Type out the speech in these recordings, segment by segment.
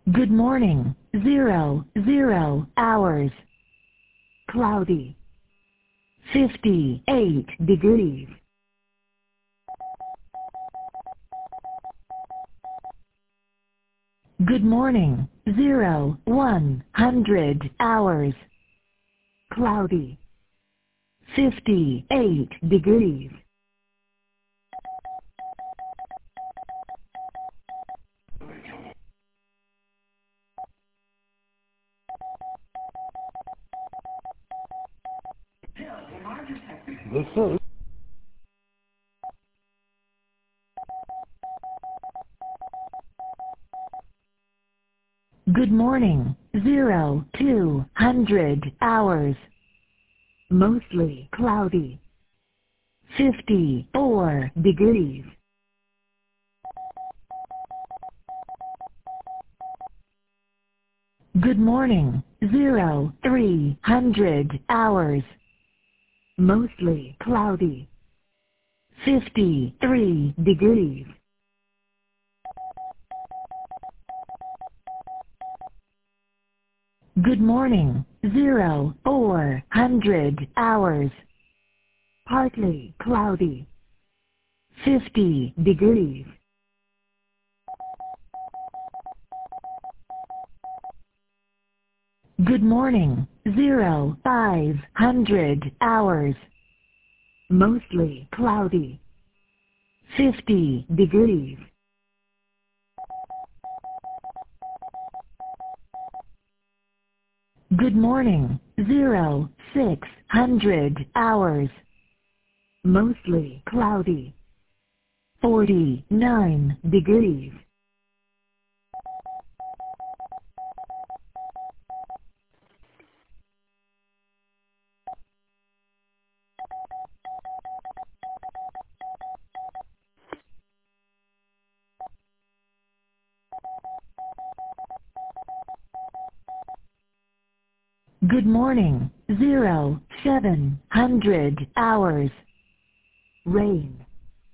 Good morning. 00 hours. Cloudy. 58 degrees. Good morning. 100 hours. Cloudy. 58 degrees. This is Good morning. 200 hours. Mostly cloudy. 54 degrees. Good morning. 300 hours. Mostly cloudy. 53 degrees. Good morning. 400 hours. Partly cloudy. 50 degrees. Good morning. 500 hours. Mostly cloudy. 50 degrees. Good morning. 600 hours. Mostly cloudy. 49 degrees. Good morning. 700 hours. Rain.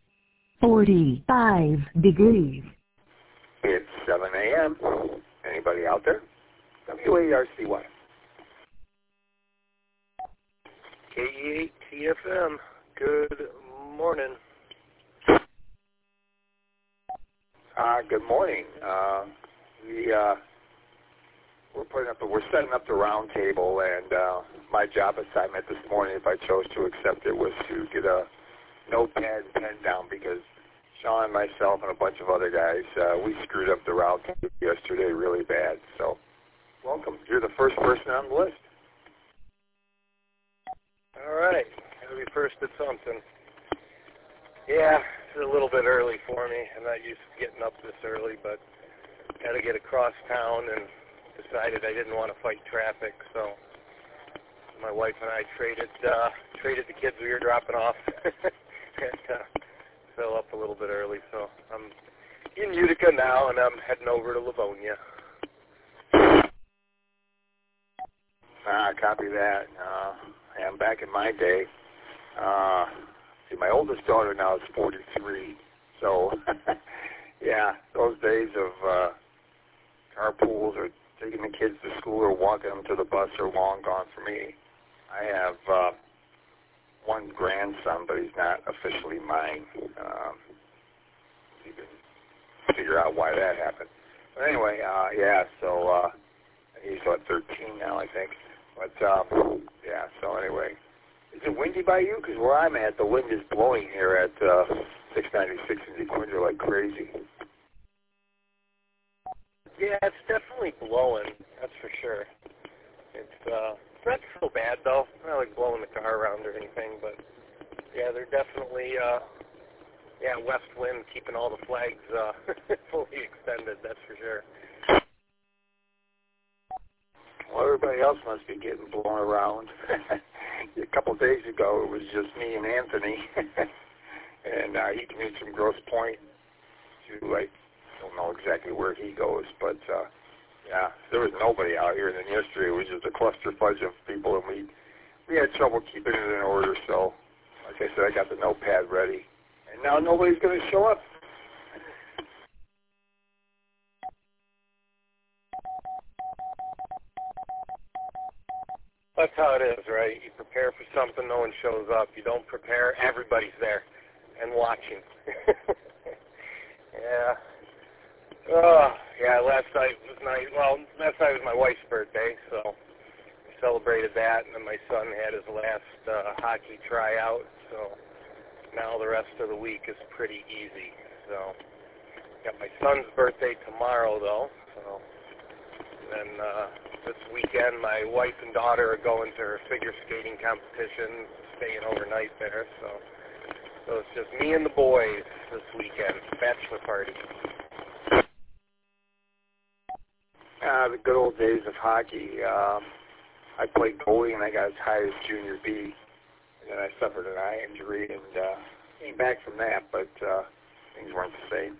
45 degrees. It's 7 a.m. Anybody out there? WARCY. KE8TFM. Good morning. Good morning. We're setting up the round table, and my job assignment this morning, if I chose to accept it, was to get a notepad and pen down because Sean, myself, and a bunch of other guys, we screwed up the round table yesterday really bad. So, welcome. You're the first person on the list. All right. Gotta be first at something. Yeah, it's a little bit early for me. I'm not used to getting up this early, but had to get across town and decided I didn't want to fight traffic, so my wife and I traded the kids we were dropping off and fell up a little bit early. So I'm in Utica now, and I'm heading over to Livonia. Copy that. I'm back in my day. See, my oldest daughter now is 43, so yeah, those days of carpools or taking the kids to school or walking them to the bus are long gone for me. I have one grandson, but he's not officially mine. You can figure out why that happened. But anyway, so he's, 13 now, I think. But, yeah, so anyway. Is it windy by you? Because where I'm at, the wind is blowing here at 696 in DeQuinder like crazy. Yeah, it's definitely blowing, that's for sure. It's not so bad, though. Not like blowing the car around or anything, but yeah, they're definitely, west wind keeping all the flags fully extended, that's for sure. Well, everybody else must be getting blown around. A couple of days ago, it was just me and Anthony, and he commuted from Grosse Pointe to, I don't know exactly where he goes, but, yeah, there was nobody out here, and then yesterday it was just a cluster fudge of people, and we had trouble keeping it in order, so, like I said, I got the notepad ready, and now nobody's going to show up. That's how it is, right? You prepare for something, no one shows up. You don't prepare, everybody's there and watching. Yeah. Oh, yeah, last night was nice. Well, last night was my wife's birthday, so we celebrated that, and then my son had his last hockey tryout, so now the rest of the week is pretty easy. So, got my son's birthday tomorrow, though, so then this weekend my wife and daughter are going to her figure skating competition, staying overnight there, so it's just me and the boys this weekend, bachelor party. The good old days of hockey. I played goalie and I got as high as junior B, and then I suffered an eye injury and came back from that, but things weren't the same.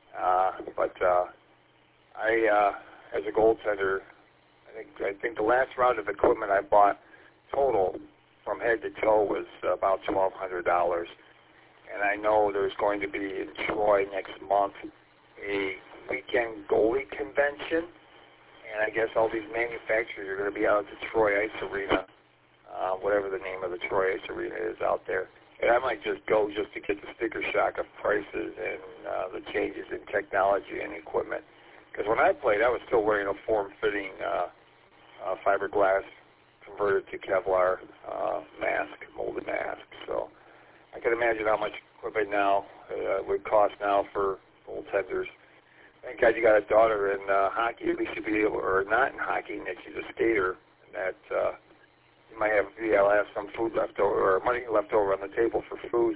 I, as a goaltender, I think the last round of equipment I bought total from head to toe was about $1,200. And I know there's going to be in Troy next month a weekend goalie convention, and I guess all these manufacturers are going to be out at the Troy Ice Arena, whatever the name of the Troy Ice Arena is out there. And I might just go just to get the sticker shock of prices and the changes in technology and equipment. Because when I played, I was still wearing a form-fitting fiberglass converted to Kevlar mask, molded mask. So I can imagine how much equipment now would cost now for goaltenders. Thank God you got a daughter in hockey. At least you'll be able, or not in hockey, and that she's a skater, and that you might have, have some food left over, or money left over on the table for food.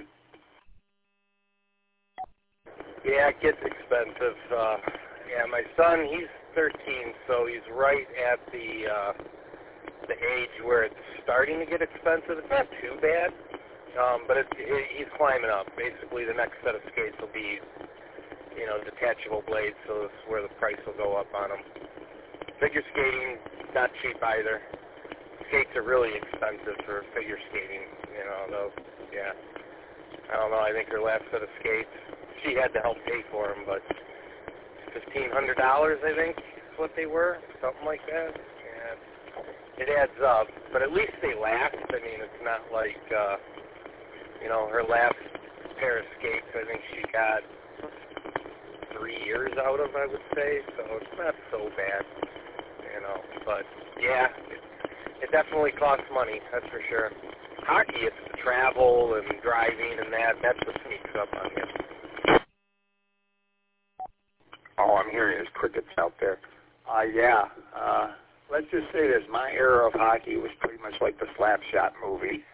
Yeah, it gets expensive. Yeah, my son, he's 13, so he's right at the age where it's starting to get expensive. It's not too bad. But he's climbing up. Basically, the next set of skates will be, detachable blades, so that's where the price will go up on them. Figure skating, not cheap either. Skates are really expensive for figure skating, yeah. I don't know, I think her last set of skates, she had to help pay for them, but $1,500, I think, is what they were, something like that. Yeah. It adds up, but at least they last. I mean, it's not like... her last pair of skates, I think she got 3 years out of, I would say, so it's not so bad, but yeah, it definitely costs money, that's for sure. Hockey, it's the travel and driving and that's what sneaks up on you. Oh, I'm hearing there's crickets out there. Let's just say this, my era of hockey was pretty much like the Slapshot movie.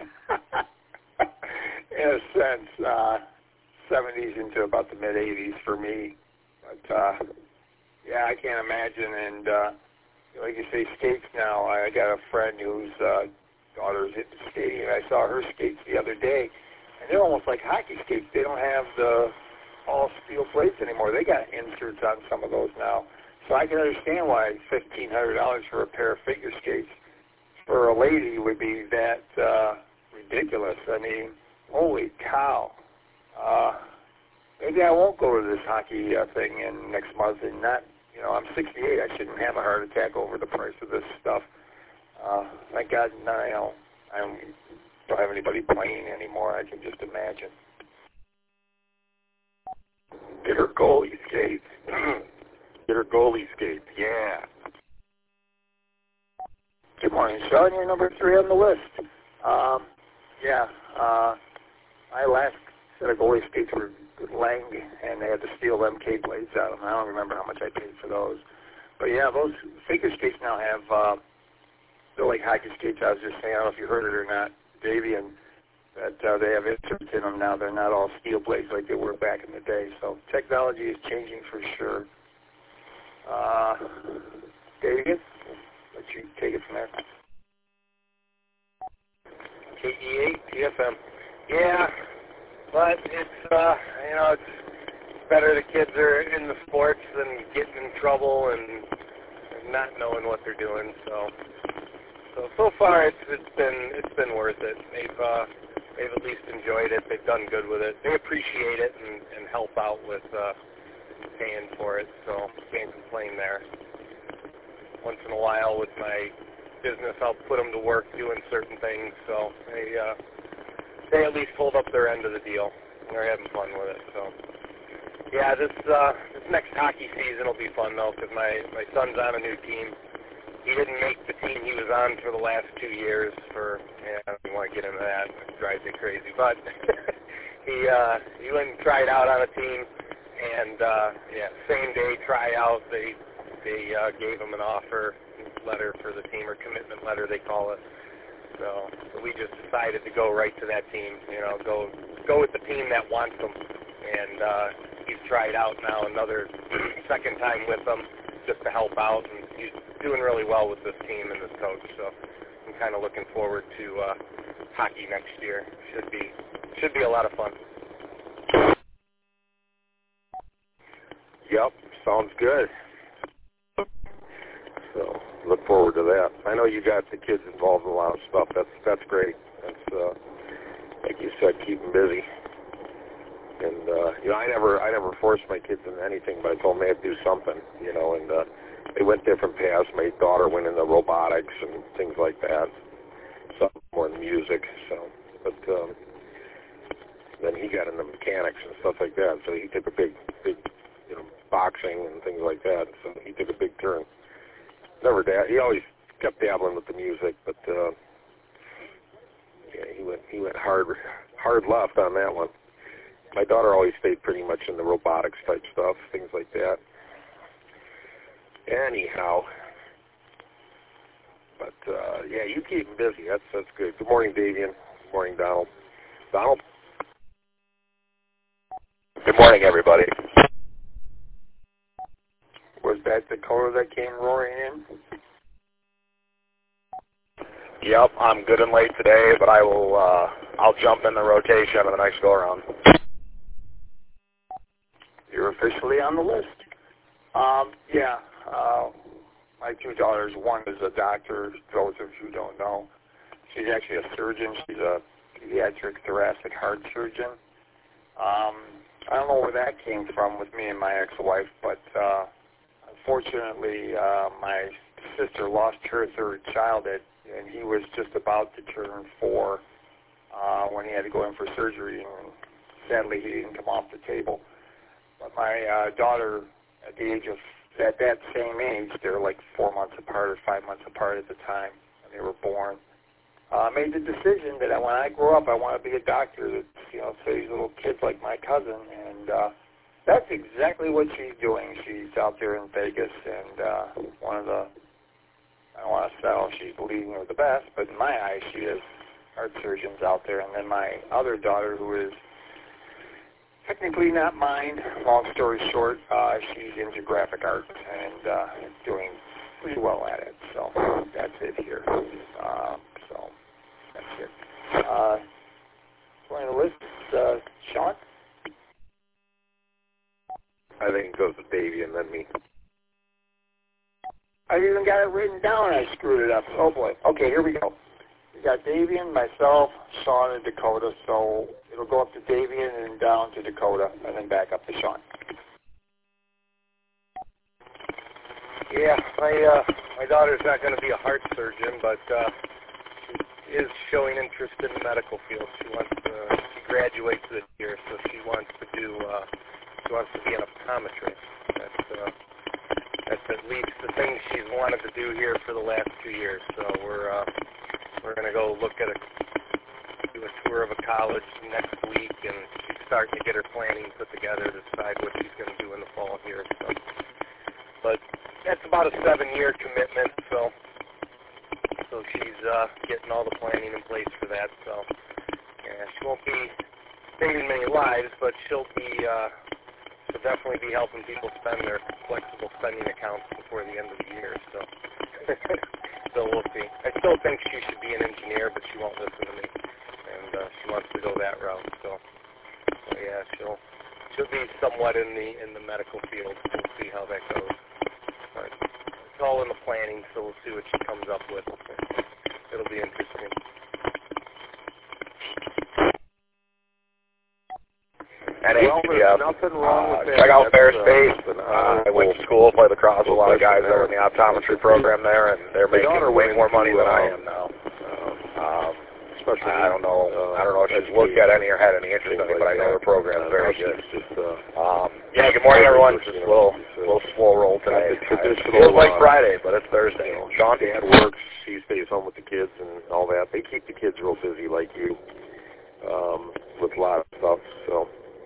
In a sense, 70s into about the mid-80s for me. But, I can't imagine. And, like you say, skates now. I got a friend whose daughter's into skating, and I saw her skates the other day. And they're almost like hockey skates. They don't have the all steel plates anymore. They got inserts on some of those now. So I can understand why $1,500 for a pair of figure skates for a lady would be that ridiculous. I mean, holy cow. Maybe I won't go to this hockey thing in next month and not, I'm 68. I shouldn't have a heart attack over the price of this stuff. Thank God I don't have anybody playing anymore. I can just imagine. Get her goalie skates. Get her goalie skates, yeah. Good morning, Sean. You're number 3 on the list. My last set of goalie skates were Lang, and they had the steel MK blades on them. I don't remember how much I paid for those. But yeah, those figure skates now have, they're like hockey skates. I was just saying, I don't know if you heard it or not, Davian, that they have inserts in them now. They're not all steel blades like they were back in the day. So technology is changing for sure. Davian, let you take it from there. KE8, TFM. Yeah, but it's, it's better the kids are in the sports than getting in trouble and not knowing what they're doing. So far it's been worth it. They've at least enjoyed it. They've done good with it. They appreciate it and help out with paying for it. So can't complain there. Once in a while with my business, I'll put them to work doing certain things. So they at least hold up their end of the deal, and they're having fun with it. So yeah, this next hockey season will be fun though, because my son's on a new team. He didn't make the team he was on for the last 2 years. I don't even want to get into that. It drives me crazy, but he went and tried out on a team, and same day tryout, they gave him an offer letter for the team, or commitment letter they call it. So we just decided to go right to that team. Go with the team that wants him, and he's tried out now another second time with them just to help out, and he's doing really well with this team and this coach. So I'm kind of looking forward to hockey next year. Should be a lot of fun. Yep, sounds good. So look forward to that. I know you got the kids involved in a lot of stuff. That's great. That's like you said, keep them busy. And I never forced my kids into anything, but I told them they had to do something. And they went different paths. My daughter went into robotics and things like that. Some more in music. But then he got into mechanics and stuff like that. So he took a big, boxing and things like that. So he took a big turn. He always kept dabbling with the music, but he went hard left on that one. My daughter always stayed pretty much in the robotics type stuff, things like that. Anyhow, but you keep them busy. That's good. Good morning, Davian. Good morning, Donald. Donald? Good morning, everybody. Was that Dakota that came roaring in? Yep, I'm good and late today, but I'll jump in the rotation on the next go-around. You're officially on the list. My two daughters, one is a doctor, those of you who don't know. She's actually a surgeon. She's a pediatric thoracic heart surgeon. I don't know where that came from with me and my ex-wife, but unfortunately, my sister lost her third child, and he was just about to turn 4 when he had to go in for surgery, and sadly, he didn't come off the table. But my daughter, at that same age, they were like 4 months apart or 5 months apart at the time when they were born, made the decision that when I grow up, I want to be a doctor that saves little kids like my cousin, and that's exactly what she's doing. She's out there in Vegas, and one of the, I don't want to say she's the leading or the best, but in my eyes, she is heart surgeons out there. And then my other daughter, who is technically not mine, long story short, she's into graphic arts and doing pretty well at it. So that's it here. So that's it. Going to the list, Sean? I think it goes with Davey and then me. I even got it written down and I screwed it up. Oh boy. Okay, here we go. We got Davian, myself, Sean, and Dakota. So it'll go up to Davian and down to Dakota, and then back up to Sean. Yeah, my daughter's not going to be a heart surgeon, but she is showing interest in the medical field. She graduates this year, so she wants to be an optometrist. That's at least the thing she's wanted to do here for the last 2 years. So we're going to go do a tour of a college next week, and she's starting to get her planning put together to decide what she's going to do in the fall here. So, but that's about a 7-year commitment. So she's getting all the planning in place for that. So yeah, she won't be saving many lives, but she'll definitely be helping people spend their flexible spending accounts before the end of the year. So, we'll see. I still think she should be an engineer, but she won't listen to me, and she wants to go that route. So yeah, she'll be somewhat in the medical field. We'll see how that goes. But it's all in the planning, so we'll see what she comes up with. It'll be interesting. And ACDF. There's nothing wrong with that. Check out Fair Space. I I went to school, played lacrosse with a lot of guys that were in the optometry program there, and they're making way more money than I am now. I don't know if she's looked at any or had any interest in it, but I know her program's very good. Yeah, good morning, everyone. Just a little slow roll today. It feels like Friday, but it's Thursday. Sean? Dad works. She stays home with the kids and all that. They keep the kids real busy like you with a lot of stuff. So,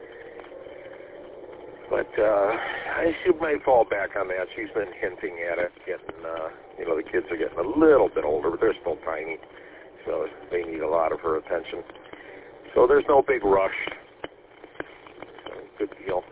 but she might fall back on that. She's been hinting at it. Getting, the kids are getting a little bit older, but they're still tiny. So they need a lot of her attention. So there's no big rush. So, good deal.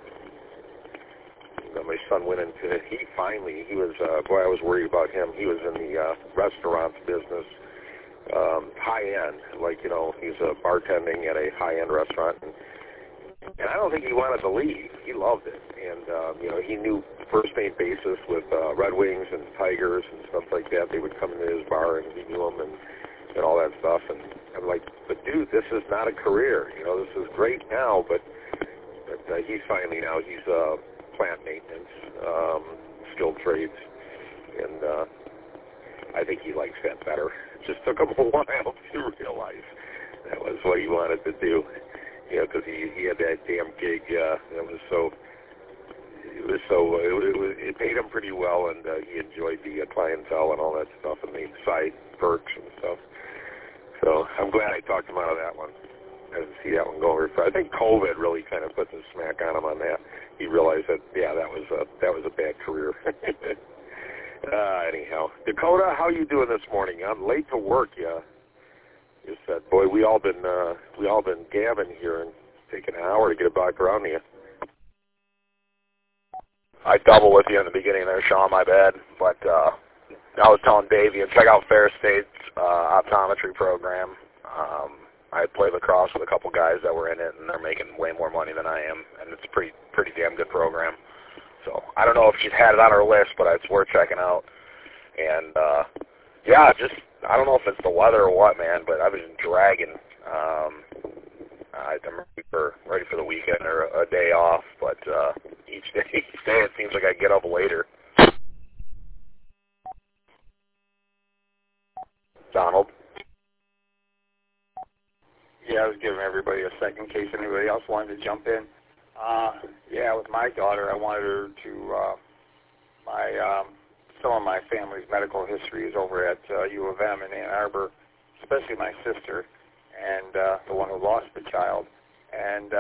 My son went into it. He was, I was worried about him. He was in the restaurants business, high-end. He's bartending at a high-end restaurant. And I don't think he wanted to leave. He loved it. And, he knew first name basis with Red Wings and Tigers and stuff like that. They would come into his bar and he knew them and all that stuff. And I'm like, but dude, this is not a career. This is great now, but he's finally now, he's plant maintenance, skilled trades, and I think he likes that better. It just took him a while to realize that was what he wanted to do, because he had that damn gig. It paid him pretty well, and he enjoyed the clientele and all that stuff, and the side perks and stuff. So I'm glad I talked him out of that one. I didn't see that one go over. I think COVID really kind of put the smack on him on that. He realized that, that was a bad career. Anyhow, Dakota, how you doing this morning? I'm late to work. You said, boy, we all been gabbing here and taking an hour to get back around to you. I double with you in the beginning there, Sean. My bad, but I was telling Davey, and check out Fair State's optometry program. I play lacrosse with a couple guys that were in it, and they're making way more money than I am, and it's a pretty damn good program. So I don't know if she's had it on her list, but it's worth checking out. And I don't know if it's the weather or what, man, but I've been dragging. I'm ready for the weekend or a day off, but each day it seems like I get up later. Donald? Yeah, I was giving everybody a second in case anybody else wanted to jump in. With my daughter, I wanted her to, some of my family's medical history is over at U of M in Ann Arbor, especially my sister and the one who lost the child. And,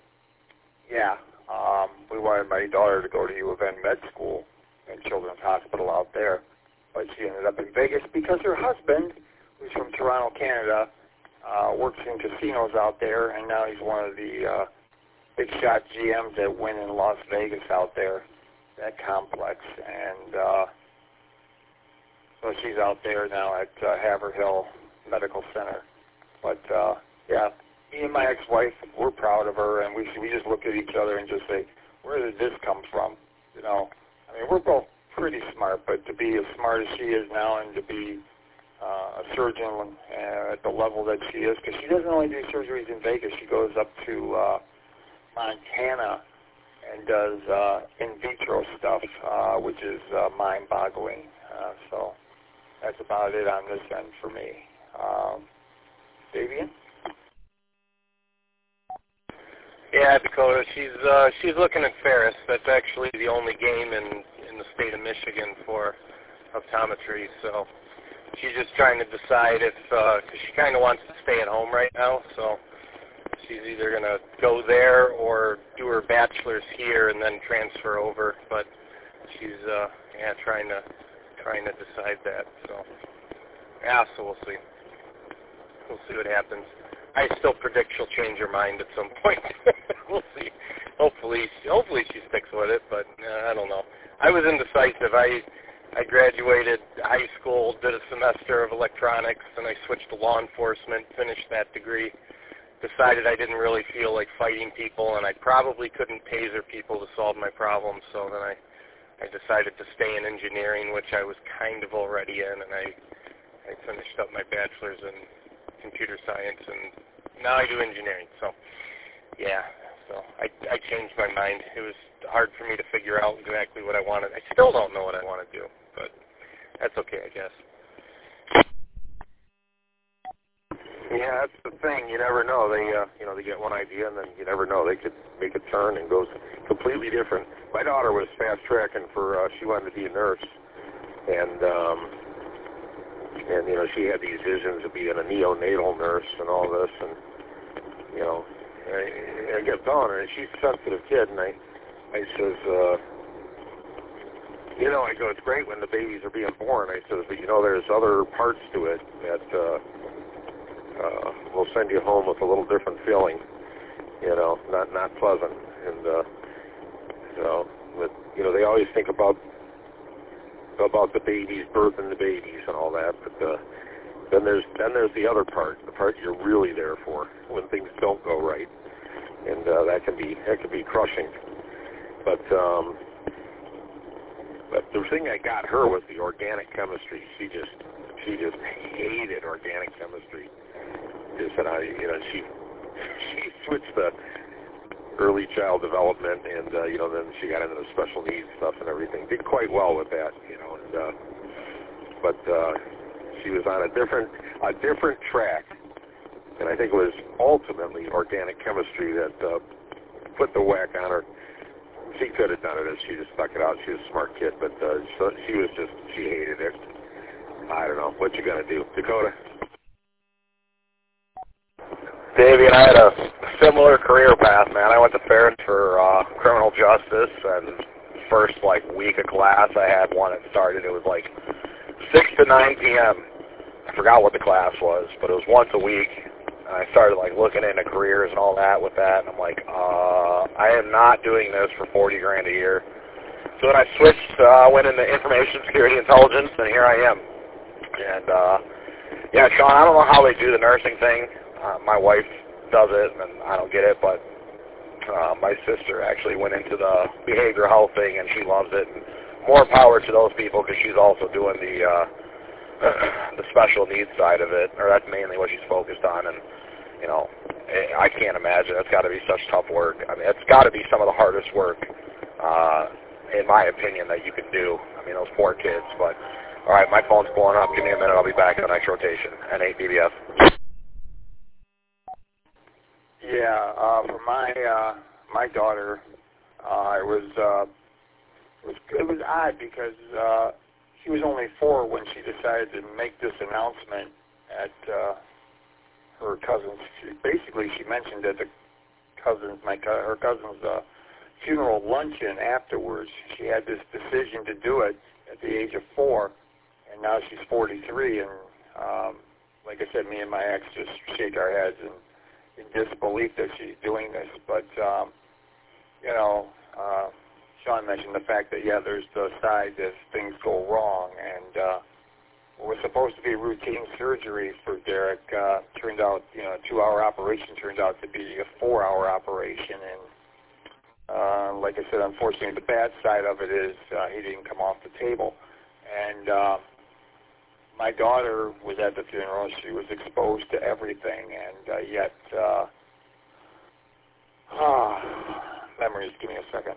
we wanted my daughter to go to U of M med school and Children's Hospital out there. But she ended up in Vegas because her husband, who's from Toronto, Canada, works in casinos out there, and now he's one of the big shot GMs that win in Las Vegas out there, that complex. And so she's out there now at Haverhill Medical Center. But, me and my ex-wife, we're proud of her, and we just look at each other and just say, where did this come from? We're both pretty smart, but to be as smart as she is now and to be a surgeon at the level that she is, because she doesn't only do surgeries in Vegas. She goes up to Montana and does in vitro stuff, which is mind-boggling. So that's about it on this end for me. Davian? Yeah, Dakota, she's looking at Ferris. That's actually the only game in the state of Michigan for optometry. So she's just trying to decide if, because she kind of wants to stay at home right now. So she's either going to go there or do her bachelor's here and then transfer over. But she's trying to decide that. So we'll see. We'll see what happens. I still predict she'll change her mind at some point. We'll see. Hopefully she sticks with it, but I don't know. I was indecisive. I graduated high school, did a semester of electronics, and I switched to law enforcement, finished that degree, decided I didn't really feel like fighting people, and I probably couldn't taser people to solve my problems, so then I decided to stay in engineering, which I was kind of already in, and I finished up my bachelor's in computer science, and now I do engineering. So, So I changed my mind. It was hard for me to figure out exactly what I wanted. I still don't know what I want to do, but that's okay, I guess. Yeah, that's the thing. You never know. They, they get one idea, and then you never know. They could make a turn and go completely different. My daughter was fast tracking for. She wanted to be a nurse, and she had these visions of being a neonatal nurse and all this, and I kept telling her, and she's a sensitive kid, and I says, I go, it's great when the babies are being born. I says, but there's other parts to it that will send you home with a little different feeling, not pleasant. And but they always think about the babies, birthing the babies, and all that. But then there's the other part, the part you're really there for when things don't go right, and that can be crushing. But the thing that got her was the organic chemistry. She just hated organic chemistry. She switched the early child development, and then she got into the special needs stuff and everything. Did quite well with that, but she was on a different track, and I think it was ultimately organic chemistry that put the whack on her. She could have done it if she just stuck it out. She was a smart kid, but she hated it. I don't know. What you gonna do, Dakota? Davey and I had a similar career path, man. I went to Ferris for criminal justice, and first week of class I had one that started. It was 6 to 9 p.m. I forgot what the class was, but it was once a week. And I started looking into careers and all that with that, and I'm like, I am not doing this for $40,000 a year. So then I switched, went into information security intelligence, and here I am. And yeah, Sean, I don't know how they do the nursing thing. My wife does it, and I don't get it, but my sister actually went into the behavioral health thing, and she loves it. And more power to those people, because she's also doing the special needs side of it, or that's mainly what she's focused on. And I can't imagine. It's got to be such tough work. I mean, it's got to be some of the hardest work, in my opinion, that you can do. I mean, those poor kids. But all right, my phone's blowing up. Give me a minute. I'll be back on the next rotation. N8 BBF. Yeah, for my daughter, it was odd because she was only 4 when she decided to make this announcement at her cousin's. She mentioned at her cousin's funeral luncheon afterwards. She had this decision to do it at the age of 4, and now she's 43. And like I said, me and my ex just shake our heads in disbelief that she's doing this. But Sean mentioned the fact that there's the side if things go wrong, and what was supposed to be routine surgery for Derek turned out, a 2-hour operation turned out to be a 4-hour operation. And like I said, unfortunately, the bad side of it is he didn't come off the table. And my daughter was at the funeral. She was exposed to everything, and yet, memories. Give me a second.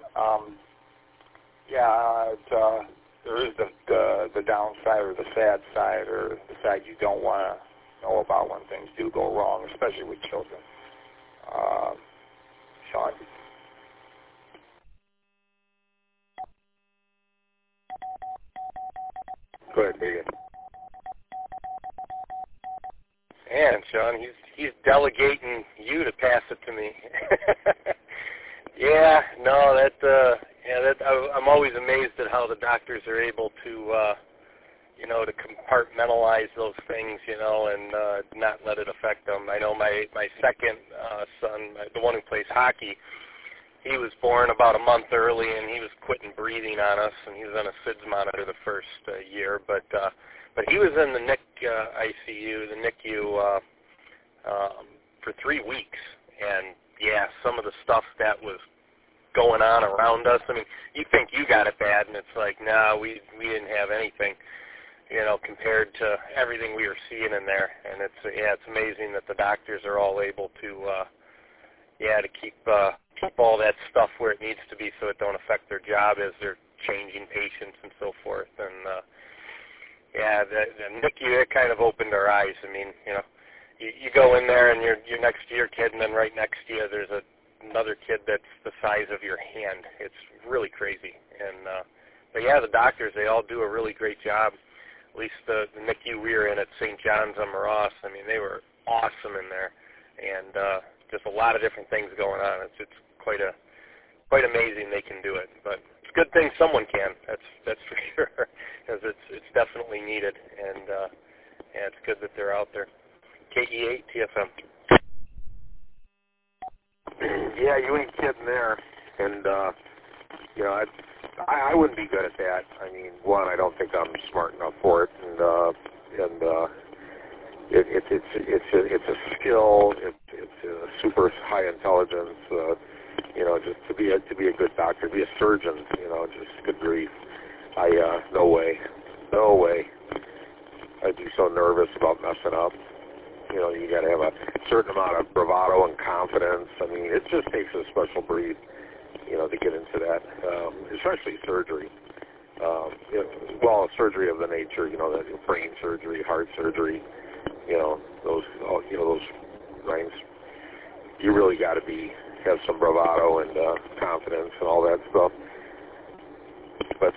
There is the downside, or the sad side, or the side you don't want to know about when things do go wrong, especially with children. Sean? Go ahead, Megan. And Sean, he's delegating you to pass it to me. I'm always amazed at how the doctors are able to, to compartmentalize those things, and not let it affect them. I know my second son, the one who plays hockey, he was born about a month early, and he was quitting breathing on us, and he was on a SIDS monitor the first year, but he was in the ICU, the NICU, for 3 weeks, and some of the stuff that was going on around us. I mean, you think you got it bad, and it's like, no, we didn't have anything, compared to everything we were seeing in there. And it's amazing that the doctors are all able to, to keep all that stuff where it needs to be so it don't affect their job as they're changing patients and so forth. And the NICU, it kind of opened our eyes. I mean, you go in there and you're next to your kid, and then right next to you there's another kid that's the size of your hand. It's really crazy. And but the doctors, they all do a really great job. At least the NICU we were in at St. John's on Ross, I mean, they were awesome in there, and just a lot of different things going on. It's quite amazing they can do it. But it's a good thing someone can. That's for sure, because it's definitely needed, and it's good that they're out there. KE8 TFM. Yeah, you ain't kidding there, and I wouldn't be good at that. I mean, one, I don't think I'm smart enough for it, and it's a skill. It's a super high intelligence. Just to be a good doctor, be a surgeon. Just good grief. No way. I'd be so nervous about messing up. You got to have a certain amount of bravado and confidence. I mean, it just takes a special breed, to get into that, especially surgery. Surgery of the nature, the brain surgery, heart surgery, those things. You really got to have some bravado and confidence and all that stuff. But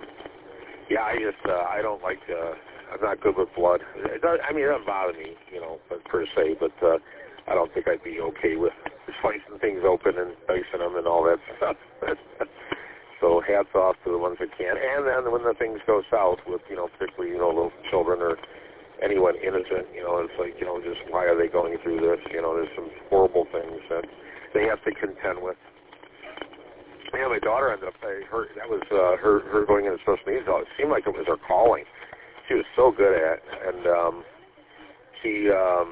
I don't like. I'm not good with blood. It doesn't bother me, but per se. But I don't think I'd be okay with slicing things open and dicing them and all that stuff. So hats off to the ones that can. And then when the things go south with, particularly, little children or anyone innocent, it's like, just why are they going through this? There's some horrible things that they have to contend with. Yeah, my daughter ended up, her going into special needs. It seemed like it was her calling. She was so good at it. And she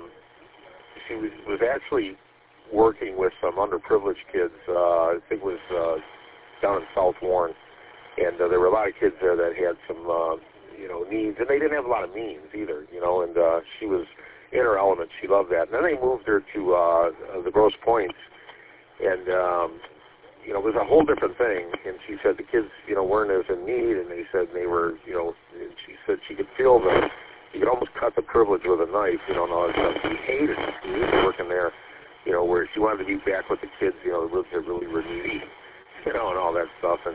was actually working with some underprivileged kids. I think it was down in South Warren, and there were a lot of kids there that had some, needs, and they didn't have a lot of means either, and she was in her element. She loved that. And then they moved her to the Grosse Pointes, and, it was a whole different thing, and she said the kids, weren't as in need, and they said they were, and she said she could feel them. You could almost cut the privilege with a knife, and all that stuff. She hated it. She hated working there, where she wanted to be back with the kids, that really were needy, and all that stuff. And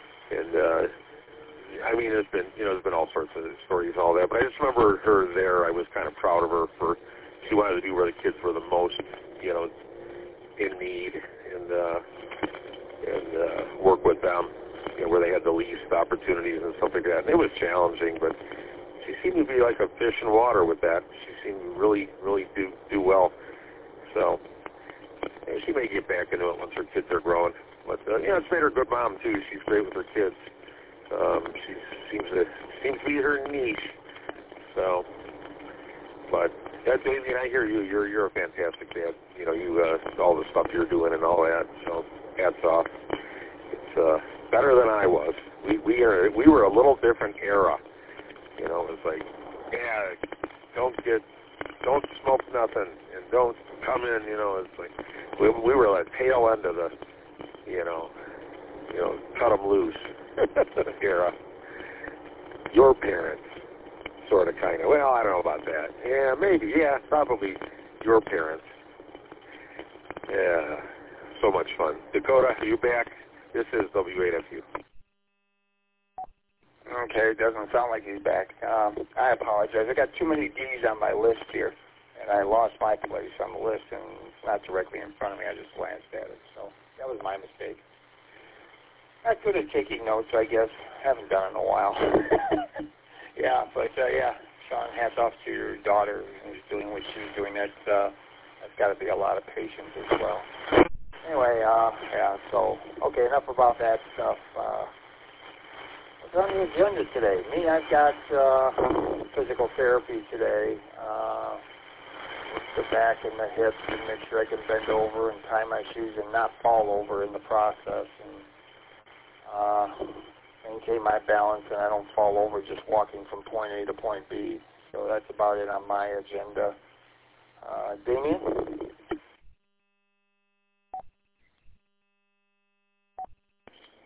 there's been all sorts of stories and all that. But I just remember her there. I was kind of proud of her for she wanted to be where the kids were the most, in need, and work with them, where they had the least opportunities and stuff like that. And it was challenging, but she seemed to be like a fish in water with that. She seemed to really, really do well. So she may get back into it once her kids are growing. But it's made her a good mom too. She's great with her kids. She seems to be her niche. So, but Davey, I hear you. You're a fantastic dad. All the stuff you're doing and all that. So hats off. It's better than I was. We were a little different era. It was like, don't smoke nothing and don't come in. It's like we were at the tail end of the, cut them loose era. Your parents, sort of, kind of. Well, I don't know about that. Yeah, maybe. Yeah, probably your parents. Yeah, so much fun. Dakota, are you back? This is W8FU. Okay, it doesn't sound like he's back. I apologize. I got too many D's on my list here, and I lost my place on the list, and it's not directly in front of me. I just glanced at it, so that was my mistake. Not good at taking notes, I guess. Haven't done it in a while. Sean, hats off to your daughter who's doing what she's doing. That's got to be a lot of patience as well. Anyway, okay, enough about that stuff. What's on the agenda today? Me, I've got physical therapy today. The back and the hips, and make sure I can bend over and tie my shoes and not fall over in the process, and maintain my balance, and I don't fall over just walking from point A to point B. So that's about it on my agenda. Damien?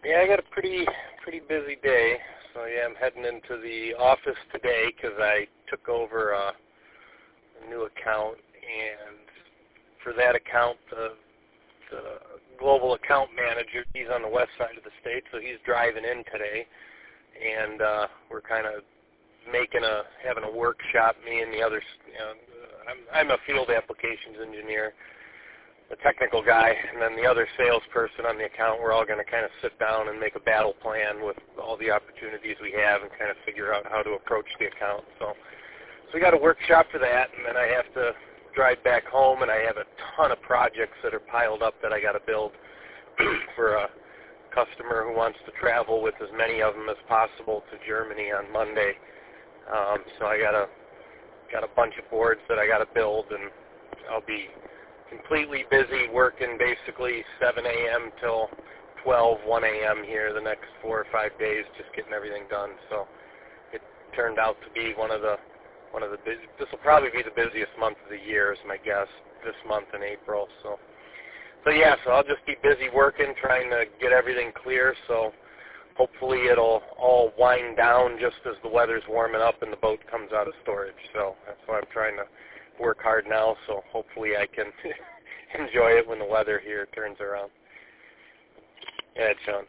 Yeah, I got a pretty busy day. So yeah, I'm heading into the office today because I took over a new account, and for that account, the global account manager, he's on the west side of the state, so he's driving in today, and we're kind of having a workshop, me and the others. I'm a field applications engineer, the technical guy, and then the other salesperson on the account. We're all going to kind of sit down and make a battle plan with all the opportunities we have and kind of figure out how to approach the account. So we got a workshop for that, and then I have to drive back home, and I have a ton of projects that are piled up that I got to build for a customer who wants to travel with as many of them as possible to Germany on Monday. So I got a bunch of boards that I got to build, and I'll be completely busy working basically 7 a.m. till 1 a.m. here the next 4 or 5 days, just getting everything done. So it turned out to be this will probably be the busiest month of the year, is my guess, this month in April. So I'll just be busy working, trying to get everything clear. So hopefully it'll all wind down just as the weather's warming up and the boat comes out of storage. So that's why I'm trying to work hard now. So hopefully I can enjoy it when the weather here turns around. Yeah, Sean.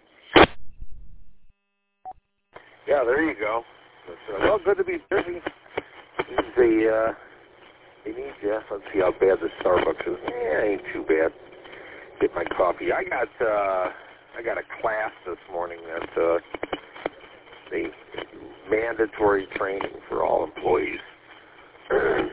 Yeah, there you go. Well, good to be busy. They need you. Let's see how bad the Starbucks is. Ain't too bad. Get my coffee. I got a class this morning that's the mandatory training for all employees, and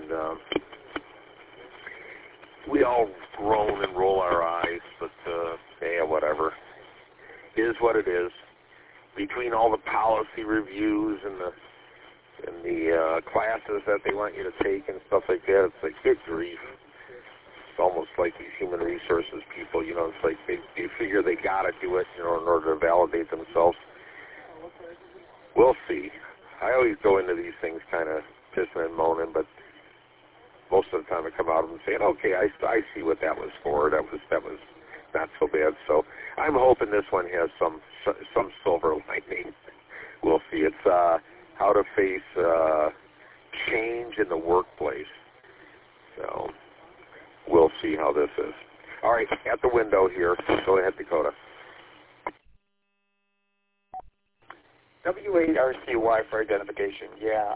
we all groan and roll our eyes, but yeah, whatever. It is what it is. Between all the policy reviews and the classes that they want you to take and stuff like that, it's like, good grief. It's almost like these human resources people, it's like they figure they got to do it, in order to validate themselves. We'll see. I always go into these things kind of pissing and moaning, but most of the time I come out and saying, okay, I see what that was for. That was not so bad. So I'm hoping this one has some silver lining. We'll see. It's how to face change in the workplace. So we'll see how this is. All right, at the window here. Go ahead, Dakota. W8RC Wi-Fi identification. Yeah.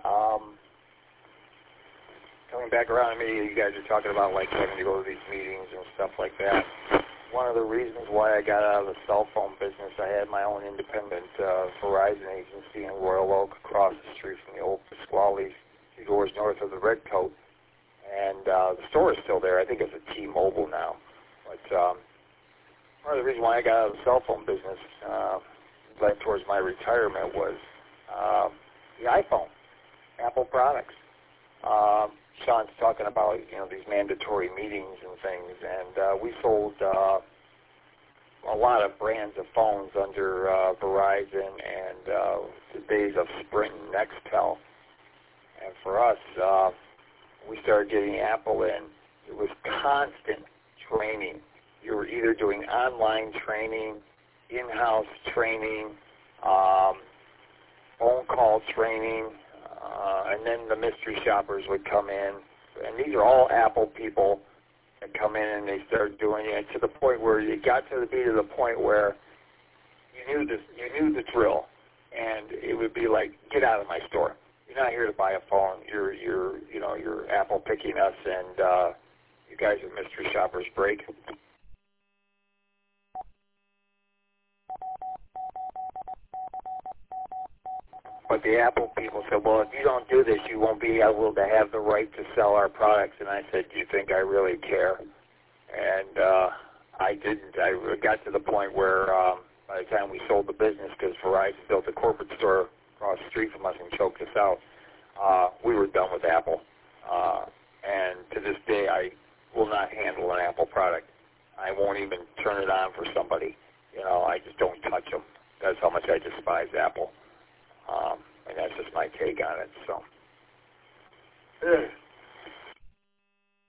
Coming back around to me, you guys are talking about like having to go to these meetings and stuff like that. One of the reasons why I got out of the cell phone business, I had my own independent Verizon agency in Royal Oak, across the street from the old Pasquale's, 2 doors north of the Red Coat. And the store is still there. I think it's a T-Mobile now. But part of the reason why I got out of the cell phone business, led towards my retirement, was the iPhone, Apple products. Sean's talking about, these mandatory meetings and things, and we sold a lot of brands of phones under Verizon and the days of Sprint and Nextel. And for us, we started getting Apple in. It was constant training. You were either doing online training, in-house training, phone call training, and then the mystery shoppers would come in. And these are all Apple people that come in and they start doing it to the point where you got to the point where you knew the drill, and it would be like, get out of my store. You're not here to buy a phone. You're Apple picking us, and you guys are mystery shoppers. Break. But the Apple people said, well, if you don't do this, you won't be able to have the right to sell our products. And I said, do you think I really care? And I didn't. I got to the point where by the time we sold the business, because Verizon built a corporate store across the street from us and choked us out, we were done with Apple. And to this day, I will not handle an Apple product. I won't even turn it on for somebody. I just don't touch them. That's how much I despise Apple. And that's just my take on it. So,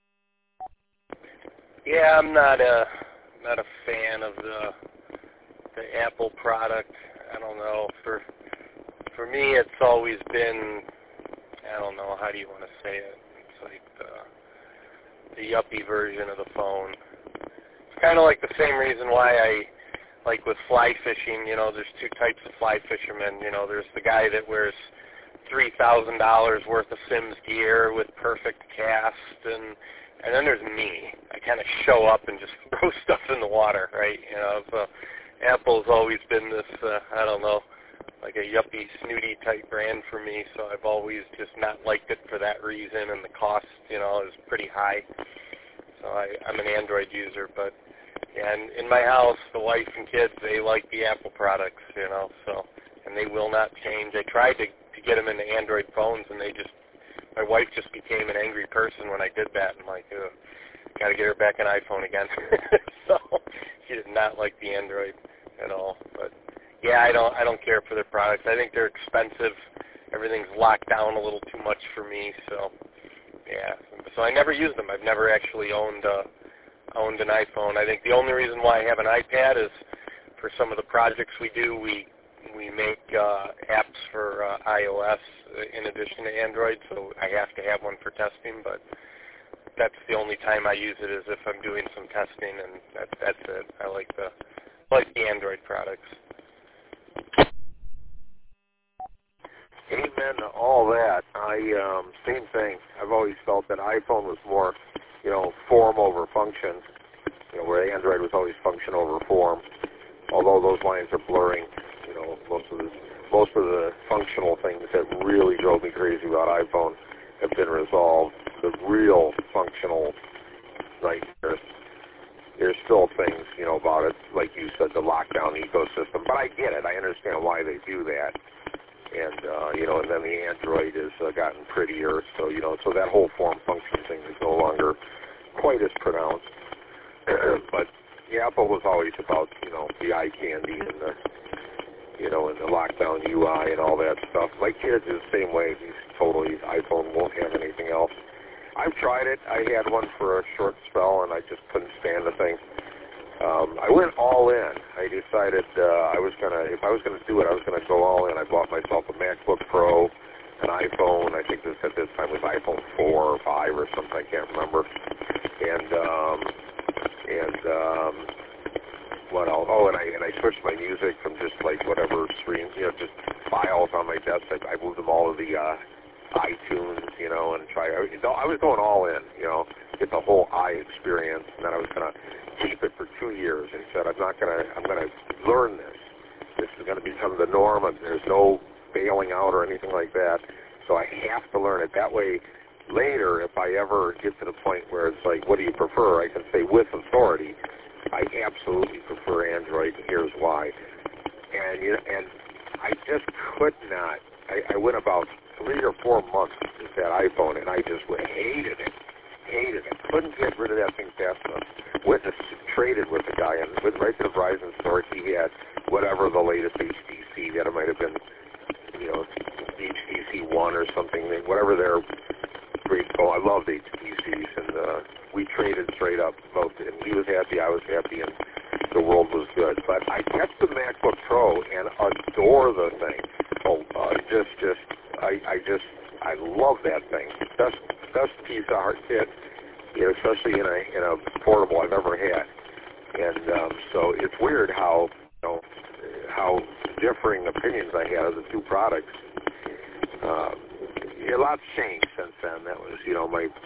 yeah, I'm not a fan of the Apple product. I don't know. For me, it's always been, I don't know, how do you want to say it? It's like the yuppie version of the phone. It's kind of like the same reason why I, like with fly fishing, you know, there's two types of fly fishermen. You know, there's the guy that wears $3,000 worth of Sims gear with perfect cast, and then there's me. I kind of show up and just throw stuff in the water, right? You know, so Apple's always been this, I don't know, like a yuppie, snooty type brand for me, so I've always just not liked it for that reason, and the cost, you know, is pretty high. So I'm an Android user, but yeah, and in my house, the wife and kids, they like the Apple products, you know, so, and they will not change. I tried to get them into Android phones, and my wife just became an angry person when I did that. I'm like, got to get her back an iPhone again. So she did not like the Android at all. But yeah, I don't care for their products. I think they're expensive. Everything's locked down a little too much for me. So yeah, so I never use them. I've never actually owned an iPhone. I think the only reason why I have an iPad is for some of the projects we do. We make apps for iOS in addition to Android, so I have to have one for testing, but that's the only time I use it is if I'm doing some testing, and that's it. I like the Android products. Amen to all that. Same thing. I've always felt that iPhone was more, you know, form over function, you know, where Android was always function over form, although those lines are blurring. You know, most of the functional things that really drove me crazy about iPhone have been resolved. The real functional, like there's still things, you know, about it, like you said, the lockdown ecosystem. But I get it. I understand why they do that. And you know, and then the Android has gotten prettier. So you know, so that whole form function thing is no longer quite as pronounced. But yeah, Apple was always about, you know, the eye candy and the, you know, and the lockdown UI and all that stuff. My kids is the same way. He's totally, iPhone won't have anything else. I've tried it. I had one for a short spell, and I just couldn't stand the thing. I went all in. I decided if I was gonna do it, I was gonna go all in. I bought myself a MacBook Pro, an iPhone. I think at this time was iPhone 4 or 5 or something. I can't remember. What else? Oh, and I switched my music from just like whatever streams, you know, just files on my desk. I moved them all to the iTunes, you know, and I was going all in, you know, get the whole experience, and then I was gonna keep it for 2 years. And said I'm gonna learn this. This is gonna become the norm. There's no bailing out or anything like that. So I have to learn it that way. Later, if I ever get to the point where it's like, what do you prefer? I can say with authority, I absolutely prefer Android, and here's why. And you know, and I just could not. I went about 3 or 4 months with that iPhone, and I just hated it. Couldn't get rid of that thing fast enough. Traded with the guy, and went right to the Verizon store. He had whatever the latest HTC, that it might have been, you know, HTC One or something, whatever their great phone. I loved HTCs, and we traded straight up. Both, and he was happy, I was happy, and the world was good. But I kept the MacBook Pro and adore the thing. I love that thing. Best piece of hard kit, you know, especially in a portable I've ever had. And so it's weird how, you know, how differing opinions I had of the two products. A lot's changed since then. That was, you know, my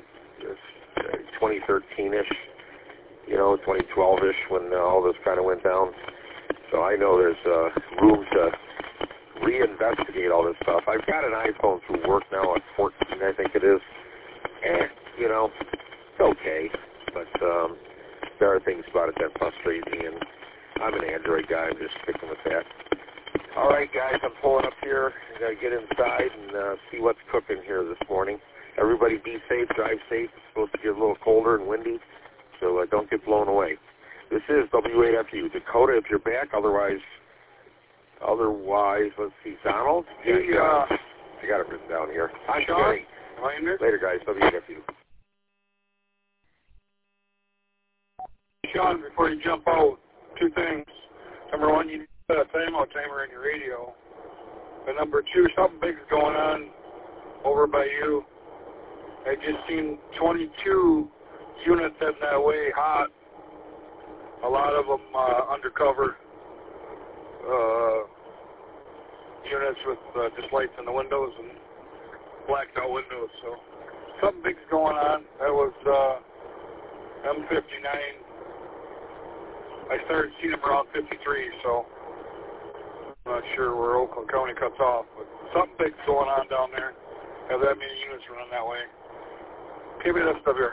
2013-ish, you know, 2012-ish when all this kind of went down. So I know there's room to reinvestigate all this stuff. I've got an iPhone through work now at 14, I think it is. You know, it's okay, but there are things about it that frustrate me, and I'm an Android guy. I'm just sticking with that. All right, guys, I'm pulling up here. I got to get inside and see what's cooking here this morning. Everybody be safe, drive safe. It's supposed to get a little colder and windy, so don't get blown away. This is W8FU. Dakota, if you're back, otherwise, let's see, Donald? I got it written down here. Hi, Sean. Later, guys, W8FU. Sean, before you jump out, 2 things. Number one, you need a timeout timer on your radio. And number two, something big's going on over by you. I just seen 22 units heading that way, hot. A lot of them undercover units with just lights in the windows and blacked out windows. So something big's going on. That was M59. I started seeing them around 53, so I'm not sure where Oakland County cuts off, but something big's going on down there. Have that many units running that way. KBSW.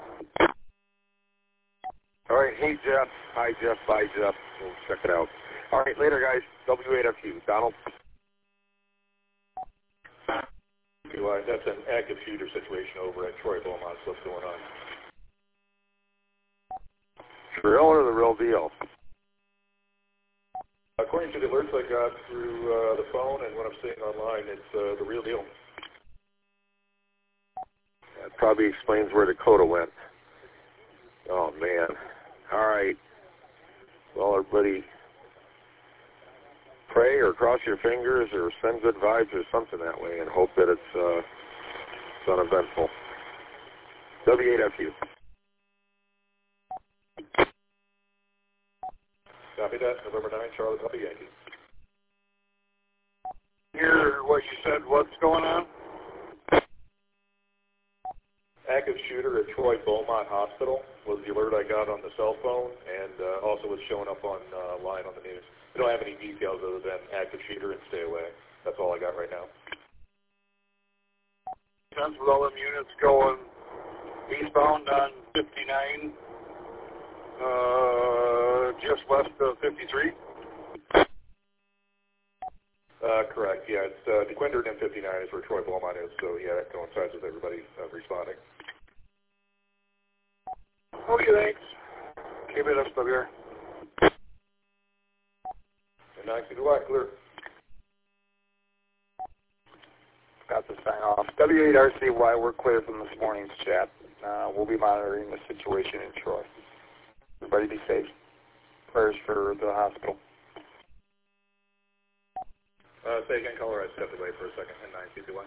All right, hey Jeff. Hi Jeff. Bye Jeff. We'll check it out. All right, later guys. W8FU. Donald. That's an active shooter situation over at Troy Beaumont. So what's going on? Real or the real deal? According to the alerts I got through the phone and what I'm seeing online, it's the real deal. That probably explains where Dakota went. Oh, man. All right. Well, everybody pray or cross your fingers or send good vibes or something that way and hope that it's uneventful. W8FU. Copy that. November 9, Charlotte, Papa Yankee. Hear what you said. What's going on? Active shooter at Troy Beaumont Hospital was the alert I got on the cell phone, and also was showing up on line on the news. We don't have any details other than active shooter and stay away. That's all I got right now. Since with all them units going eastbound on 59, just west of 53? Correct, yeah. It's DeQuinder and M59 is where Troy Beaumont is, so yeah, that coincides with everybody responding. Okay, thanks. KBSW. And 9 to the clear. Got to sign off. W8RCY, we're clear from this morning's chat. We'll be monitoring the situation in Troy. Everybody be safe. Prayers for the hospital. Say again, caller. I stepped away for a second. And 9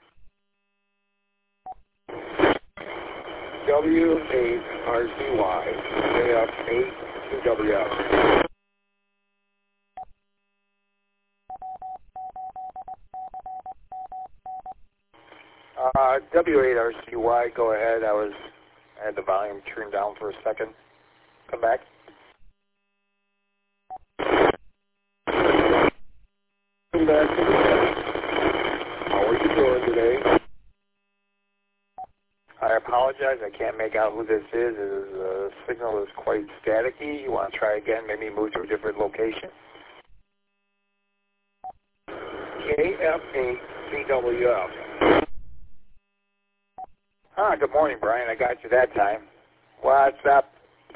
CPY. W8RCY. JF8WF. W8RCY, go ahead. I had the volume turned down for a second. Come back. Come back. How are you doing today? I apologize. I can't make out who this is. The signal is quite staticky. You want to try again? Maybe move to a different location. KF8CWF. Good morning, Brian. I got you that time. What's up?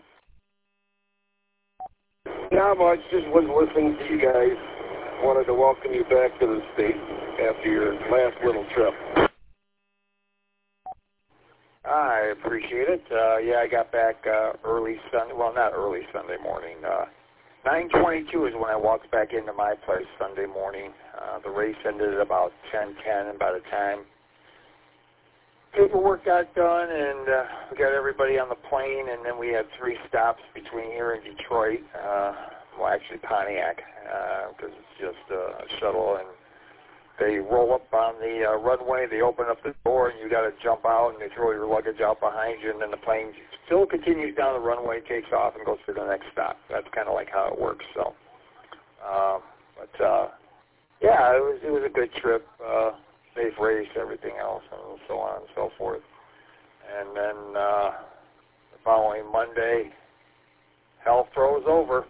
Not much. Just was listening to you guys. Wanted to welcome you back to the state after your last little trip. I appreciate it. Yeah, I got back early Sunday. Well, not early Sunday morning. 9:22 is when I walked back into my place Sunday morning. The race ended at about 10:10, and by the time paperwork got done and we got everybody on the plane, and then we had 3 stops between here and Detroit. Well, actually Pontiac, because it's just a shuttle, and they roll up on the runway, they open up the door, and you got to jump out, and they throw your luggage out behind you, and then the plane still continues down the runway, takes off, and goes to the next stop. That's kind of like how it works. So, yeah, it was a good trip, safe race, everything else, and so on and so forth. And then the following Monday, hell froze over.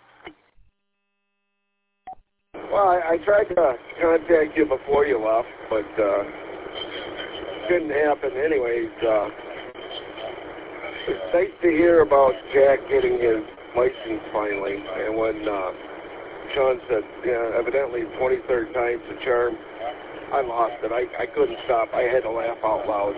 Well, I tried to contact you before you left, but couldn't happen. Anyways, it's nice to hear about Jack getting his license finally. And when Sean said, evidently 23rd time's the charm, I lost it. I couldn't stop. I had to laugh out loud.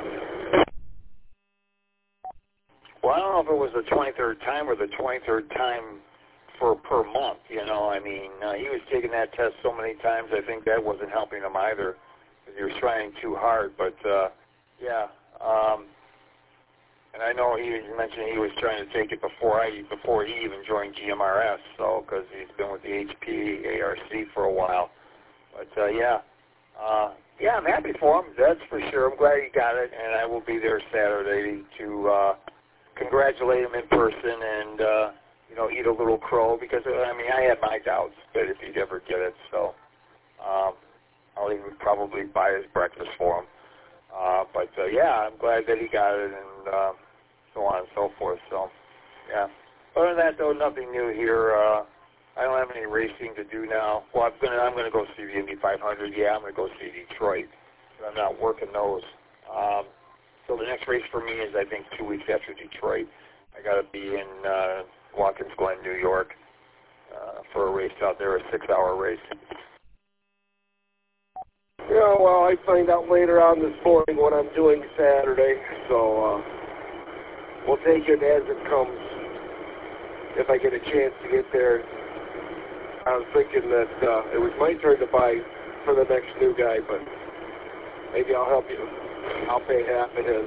Well, I don't know if it was the 23rd time or the 23rd time per month. You know, I mean, he was taking that test so many times. I think that wasn't helping him either, because he was trying too hard. But yeah, and I know he mentioned he was trying to take it before he even joined GMRS. So because he's been with the HP ARC for a while. But yeah. Yeah, I'm happy for him, that's for sure. I'm glad he got it, and I will be there Saturday to congratulate him in person and, you know, eat a little crow, because, I mean, I had my doubts that if he'd ever get it, so I'll even probably buy his breakfast for him. But, yeah, I'm glad that he got it and so on and so forth, so, yeah. Other than that, though, nothing new here. I don't have any racing to do now. Well, I'm gonna go see the Indy 500. Yeah, I'm gonna go see Detroit. But I'm not working those. So the next race for me is, I think, 2 weeks after Detroit. I got to be in Watkins Glen, New York, for a race out there, a 6-hour race. Yeah, well, I find out later on this morning what I'm doing Saturday, so we'll take it as it comes. If I get a chance to get there. I was thinking that it was my turn to buy for the next new guy, but maybe I'll help you. I'll pay half of his.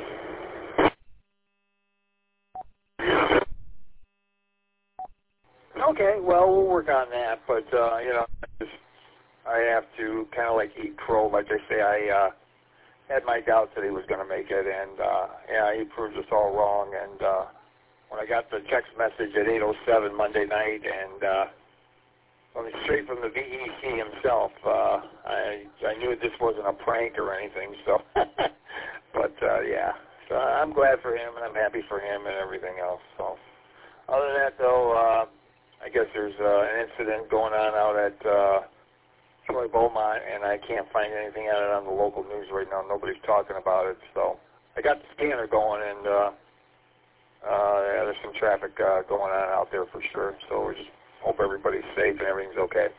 Okay, well, we'll work on that, but, you know, I have to kind of like eat crow. Like I say, I had my doubts that he was going to make it, and, yeah, he proved us all wrong, and when I got the text message at 8:07 Monday night, and straight from the VEC himself. I knew this wasn't a prank or anything, so, but, yeah. So I'm glad for him, and I'm happy for him and everything else. So, other than that, though, I guess there's an incident going on out at Troy Beaumont, and I can't find anything on it on the local news right now. Nobody's talking about it, so I got the scanner going, and, yeah, there's some traffic going on out there for sure, so we're just hope everybody's safe and everything's okay.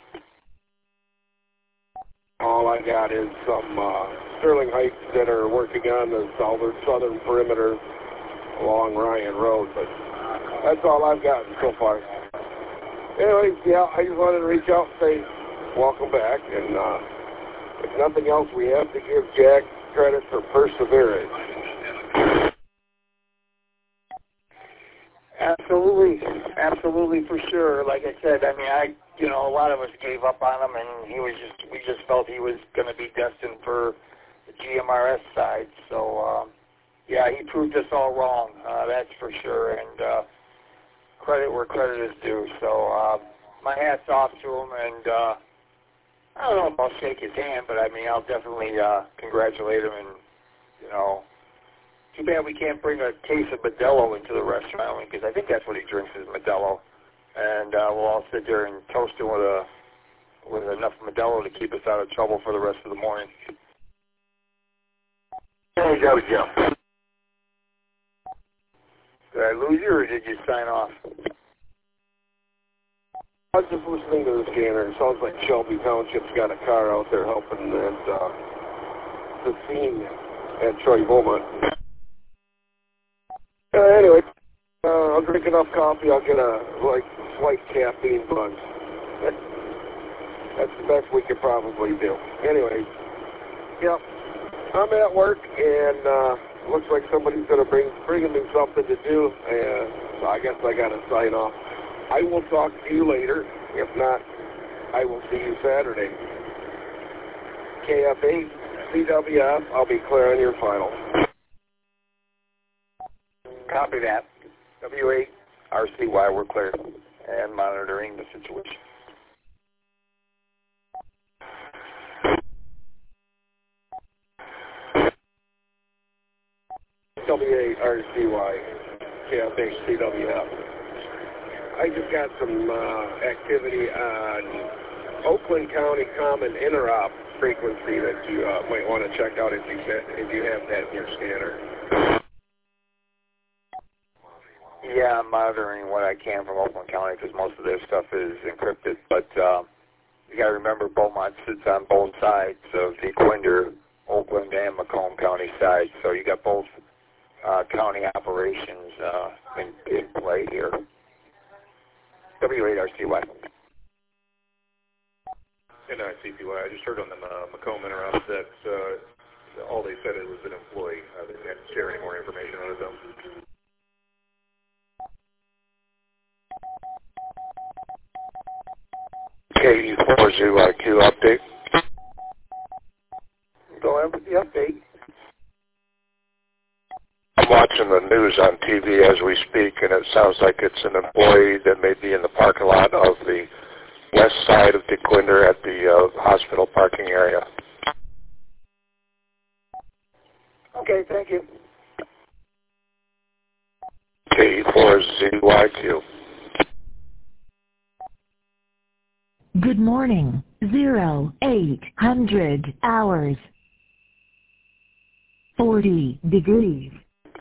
All I got is some Sterling Heights that are working on the southern perimeter along Ryan Road, but that's all I've gotten so far. Anyways, yeah, I just wanted to reach out and say welcome back, and if nothing else, we have to give Jack credit for perseverance. Absolutely, for sure. Like I said, I mean, you know, a lot of us gave up on him, and we just felt he was going to be destined for the GMRS side. So, yeah, he proved us all wrong. That's for sure, and credit where credit is due. So, my hat's off to him, and I don't know if I'll shake his hand, but I mean, I'll definitely congratulate him, and you know. Too bad we can't bring a case of Modelo into the restaurant, because I think that's what he drinks is Modelo. And we'll all sit there and toast him with enough Modelo to keep us out of trouble for the rest of the morning. There you go, Joe. Did I lose you, or did you sign off? I was just listening to the scanner. It sounds like Shelby Township's got a car out there helping at the scene at Troy Beaumont. Anyway, I'll drink enough coffee. I'll get a slight caffeine buzz. That's the best we could probably do. Anyway, yep, I'm at work, and looks like somebody's going to bringing me something to do, and so I guess I got to sign off. I will talk to you later. If not, I will see you Saturday. KF8, CWF, I'll be clear on your final. Copy that. W8, RCY, we're clear, and monitoring the situation. W8, RCY, KF8, CWF. I just got some activity on Oakland County Common Interop frequency that you might want to check out if you have that in your scanner. Yeah, I'm monitoring what I can from Oakland County because most of their stuff is encrypted. But you got to remember, Beaumont sits on both sides of the Quinder, Oakland, and Macomb County side. So you got both county operations in play here. W8RCY. CPY. And CPY, I just heard on the Macomb interrupt that all they said it was an employee. They didn't share any more information on it, though. KE40IQ update. Go ahead with the update. I'm watching the news on TV as we speak, and it sounds like it's an employee that may be in the parking lot of the west side of DeQuinder at the hospital parking area. Okay, thank you. KE4ZYQ. Good morning. 0800 hours. 40 degrees.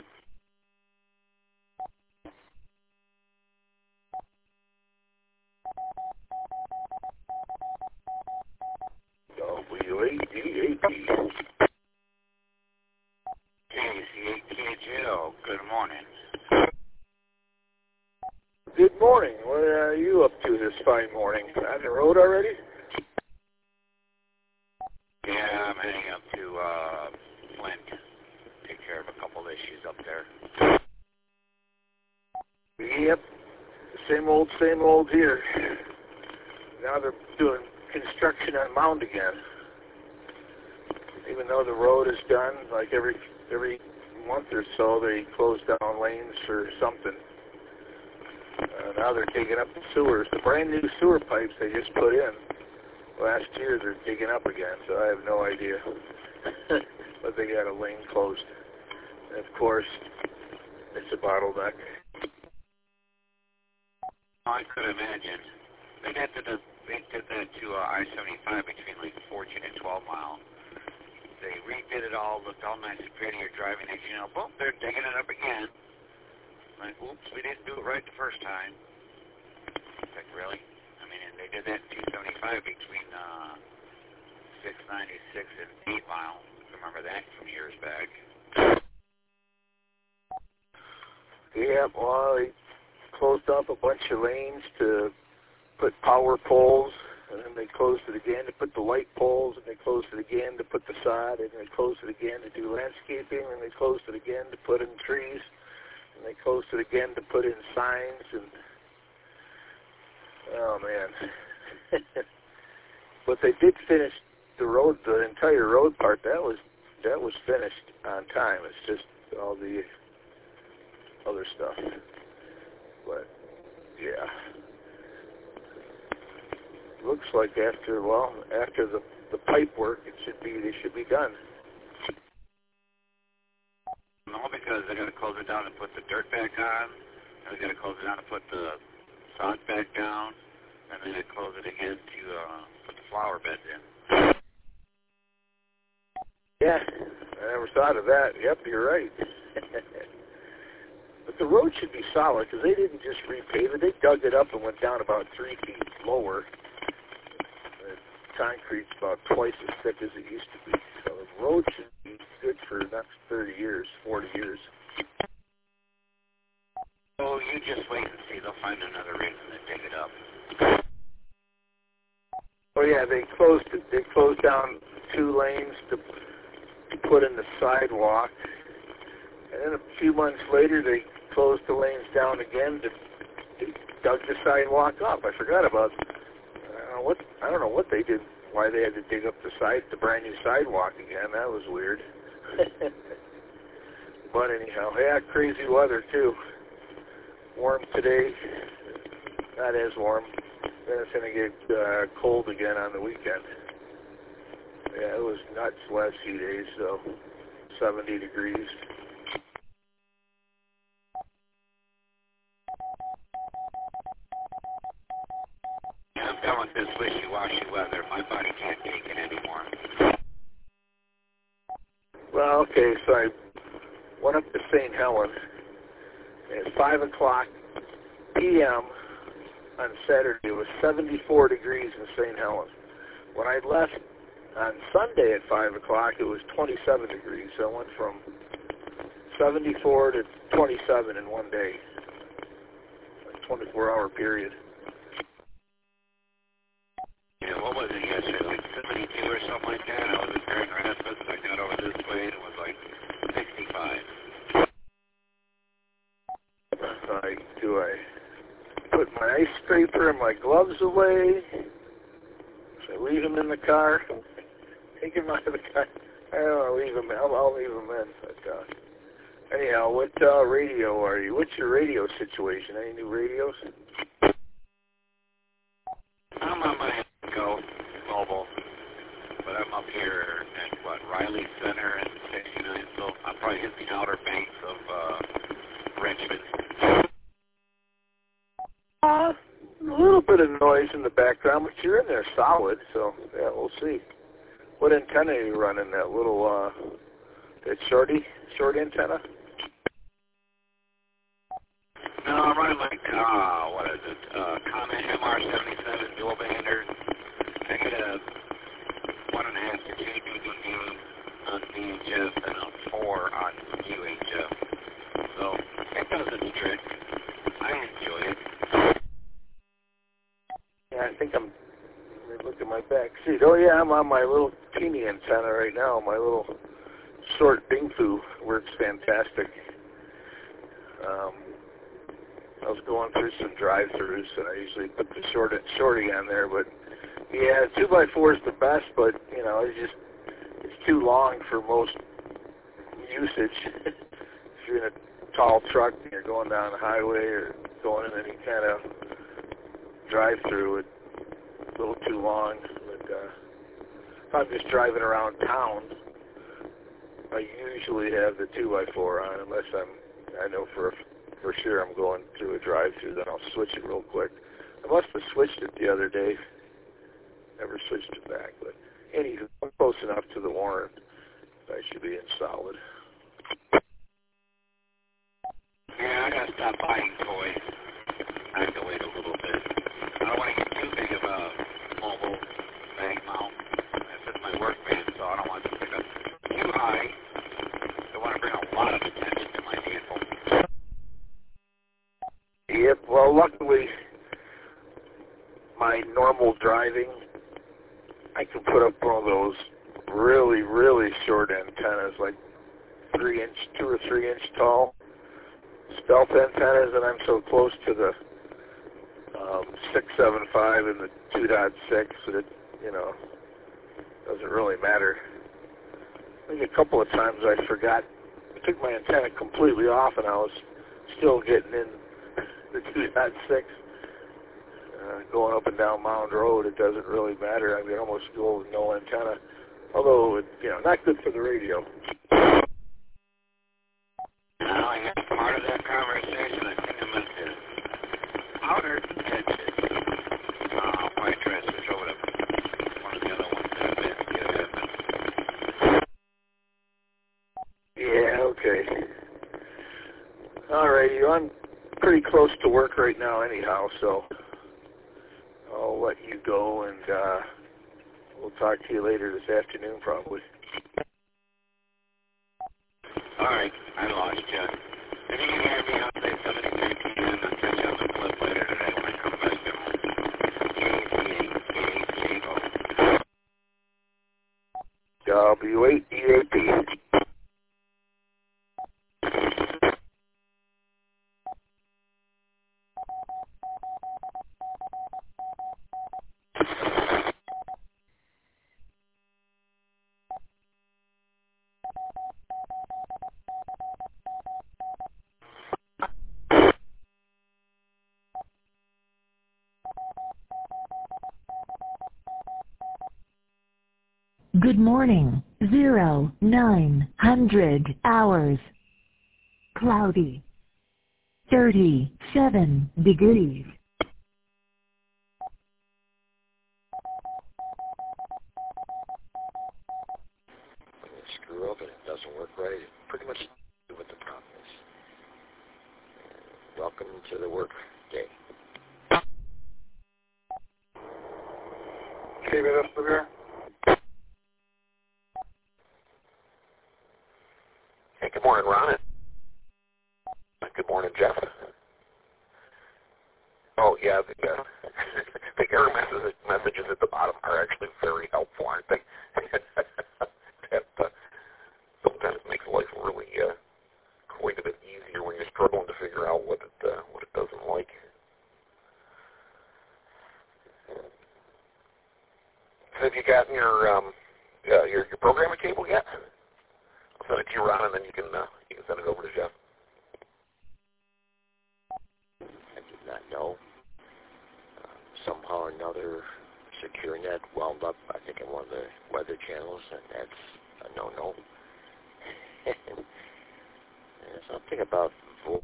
WADAP. KC8KJO, good morning. Good morning. What are you up to this fine morning? On the road already? Yeah, I'm heading up to Flint. Take care of a couple issues up there. Yep. Same old here. Now they're doing construction on Mound again. Even though the road is done, like every month or so, they close down lanes or something. Now they're digging up the sewers. The brand new sewer pipes they just put in last year, they're digging up again, so I have no idea. But they got a lane closed. And of course, it's a bottleneck. I could imagine. They did that to I-75 between like Fortune and 12 Mile. They redid it all, looked all nice and pretty. You're driving, next you know, boom, they're digging it up again. Like, oops, we didn't do it right the first time. Like, really? I mean, and they did that in 275 between 696 and 8 Mile. Remember that from years back. Yeah, well, they closed off a bunch of lanes to put power poles, and then they closed it again to put the light poles, and they closed it again to put the sod, and they closed it again to do landscaping, and they closed it again to put in trees, and they closed it again to put in signs, and oh man. But they did finish the road, the entire road part. That was finished on time. It's just all the other stuff. But yeah, looks like after the pipe work, they should be done. No, because they're going to close it down and put the dirt back on, and they're going to close it down and put the sod back down, and then they close it again to put the flower beds in. Yeah, I never thought of that. Yep, you're right. But the road should be solid, because they didn't just repave it. They dug it up and went down about 3 feet lower. The concrete's about twice as thick as it used to be. So the road should be good for the next 30 years, 40 years. Oh, you just wait and see. They'll find another reason to dig it up. Oh yeah, they closed it. They closed down 2 lanes to put in the sidewalk. And then a few months later, they closed the lanes down again to dug the sidewalk up. I forgot about I don't know what they did, why they had to dig up the brand new sidewalk again. That was weird. But anyhow, yeah, crazy weather too. Warm today, not as warm. Then it's going to get cold again on the weekend. Yeah, it was nuts last few days, so 70 degrees. I'm done with this wishy-washy weather. My body can't take it anymore. Well, okay, so I went up to St. Helens at 5 o'clock p.m. on Saturday. It was 74 degrees in St. Helens. When I left on Sunday at 5 o'clock, it was 27 degrees. So I went from 74 to 27 in one day, a 24-hour period. Yeah, what was it yesterday? Like 72 or something like that. I was in Grand Rapids. I got over this way and it was like 65. Do I put my ice scraper and my gloves away? Should I leave them in the car? Take them out of the car? I don't know, leave them in. I'll leave them in. But, anyhow, what radio are you? What's your radio situation? Any new radios? I'm on my Go mobile, but I'm up here at, Riley Center and 69, so I'll probably hit the outer banks of Richmond. A little bit of noise in the background, but you're in there solid, so yeah, we'll see. What antenna are you running? That little, that short antenna? No, I'm running like, what is it, Comet MR77 dual bander. I get a 1.5 to 2 dB on VHF and a 4 on UHF. So, it does its trick. I enjoy it. Yeah, I think let me look at my back seat. Oh yeah, I'm on my little teeny antenna right now. My little short Bingfu works fantastic. I was going through some drive-thrus, and I usually put the shorty on there, but yeah, 2x4 is the best, but you know, it's too long for most usage. If you're in a tall truck and you're going down the highway or going in any kind of drive-through, it's a little too long. But if I'm just driving around town, I usually have the 2x4 on, unless I know for sure I'm going through a drive-through, then I'll switch it real quick. I must have switched it the other day. Never switched it back, but anywho, I'm close enough to the warrant. I should be in solid. Yeah, I gotta stop buying toys. I have to wait a little bit. I don't want to get too big of a mobile bag mount. This is my work van, so I don't want to pick up too high. I want to bring a lot of attention to my vehicle. Yep, well, luckily, my normal driving, I can put up one of those really, really short antennas, like 2 or 3 inch tall stealth antennas, and I'm so close to the 675 and the 2.6 that it, you know, doesn't really matter. I think a couple of times I forgot, I took my antenna completely off and I was still getting in the 2.6. Going up and down Mound Road, it doesn't really matter. I can almost go with no antenna, although, you know, not good for the radio. Now, I guess part of that conversation, I think I'm going to outer tension. I'll probably try to switch over to one of the other ones that I've been. Yeah, okay. All righty, I'm pretty close to work right now anyhow, so I'll let you go, and we'll talk to you later this afternoon probably. All right, I lost you. If you can hear me, I'll say 73 p.m. I'll catch you on the flip later today when I come back to W8EAP. Good morning. 0900 hours. Cloudy. 37 degrees. When you screw up and it doesn't work right, it pretty much do what the problem is. Welcome to the work day. Keep it up there. Hey, good morning, Ron. Good morning, Jeff. Oh, yeah, the error message images at the bottom are actually very helpful, aren't they? That sometimes makes life really quite a bit easier when you're struggling to figure out what it doesn't like. Have you gotten your programming cable yet? I'll send it to you, Ron, and then you can send it over to Jeff. I did not know. Somehow or another, SecureNet wound up, I think, in one of the weather channels, and that's a no-no. And there's something about voice.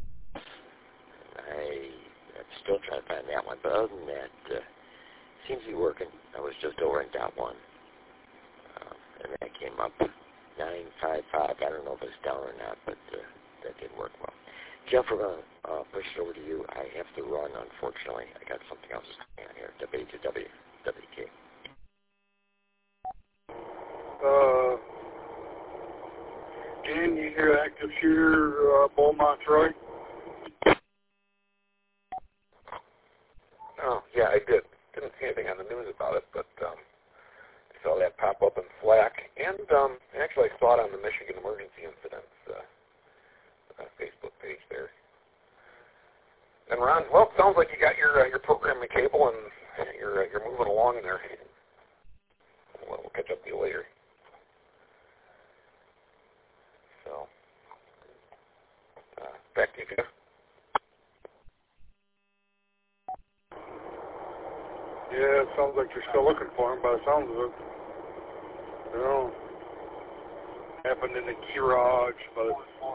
I'm still trying to find that one, but other than that, seems to be working. I was just over in dot one, and that came up 955. I don't know if it's down or not, but that did work well. Jeff, we're going to push it over to you. I have to run, unfortunately. I got something else on here. W2WWK. Dan, you hear active shooter Beaumont, Troy? Oh, yeah, I did. Didn't see anything on the news about it, but I saw that pop up in Slack, and actually I saw it on the Michigan Emergency Incidents Facebook page there. And Ron, well, it sounds like you got your programming cable, and you're moving along there. We'll catch up with you later. So, back to you, Jeff. Yeah, it sounds like you're still looking for him by the sounds of it. You know, happened in the garage, but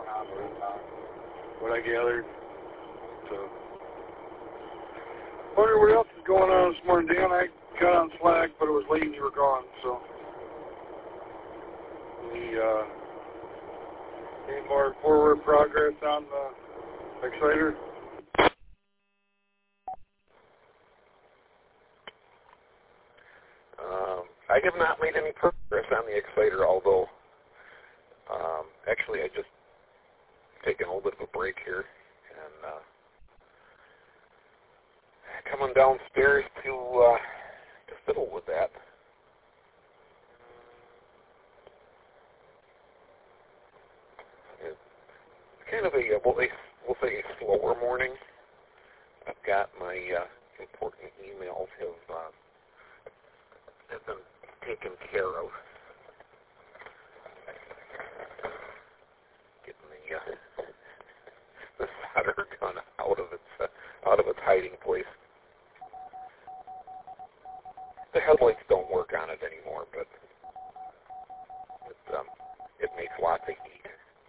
what I gathered. So, wonder what else is going on this morning, Dan. I got on Slack, but it was late and you were gone, so. Any more forward progress on the Exciter? I have not made any progress on the Exciter, although actually I just taken a little bit of a break here and coming downstairs to fiddle with that. It's kind of we'll say a slower morning. I've got my important emails have been taken care of. Getting the solder gun out of its hiding place. The headlights don't work on it anymore, but it makes lots of heat.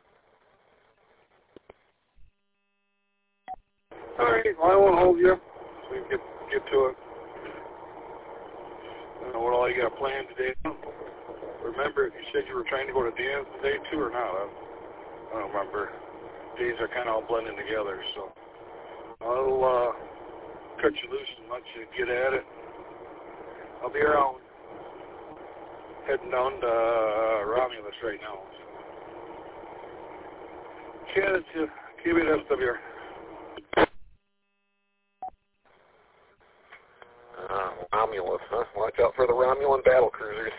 All right, well, I won't hold you, so we can get to it. I don't know what all you got planned today. Remember, if you said you were trying to go to Dan's today too or not? I don't remember. Days are kind of all blending together, so I'll cut you loose and let you get at it. I'll be around, heading down to Romulus right now. So. Chat at you. Keep it SWR. Romulus, huh? Watch out for the Romulan battle cruisers.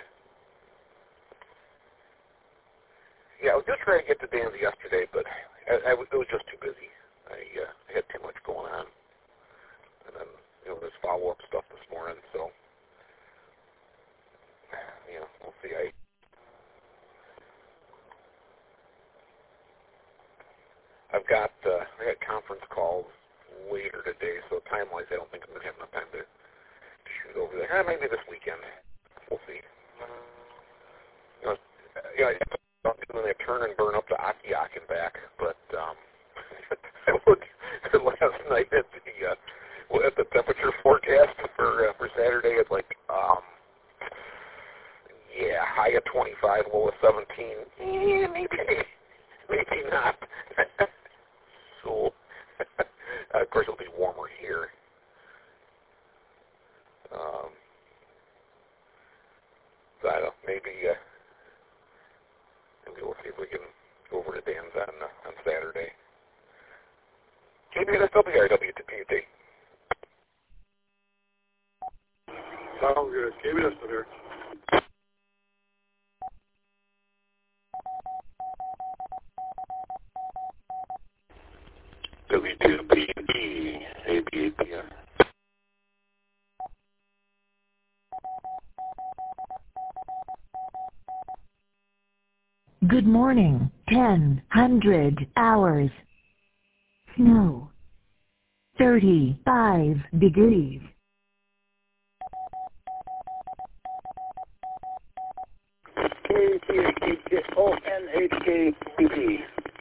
Yeah, I was just trying to get to Dan's yesterday, but it was just too busy. I had too much going on. And then, there's follow-up stuff this morning, so, we'll see. I got conference calls later today, so time-wise I don't think I'm going to have enough time to shoot over there. Maybe this weekend. We'll see. When they turn and burn up to Akiak and back, but I looked last night at the temperature forecast for Saturday. It's like high of 25, low of 17. Maybe not. So of course it'll be warmer here. So I don't know, maybe we'll see if we can go over to Dan's on Saturday. KBSWRWTPT. Sounds good. KBS here. W2PB, ABAPR. Good morning, 1000 hours. Snow. 35 degrees. KTHKONHKBB.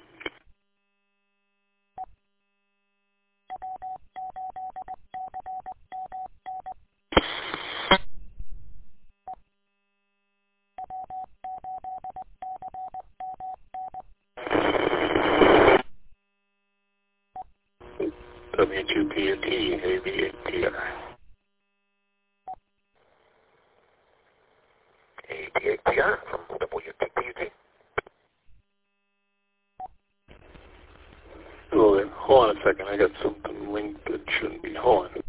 W2PT, ABAPR. ABAPR from W2PT. Hold on a second, I got something linked that shouldn't be. Hold on.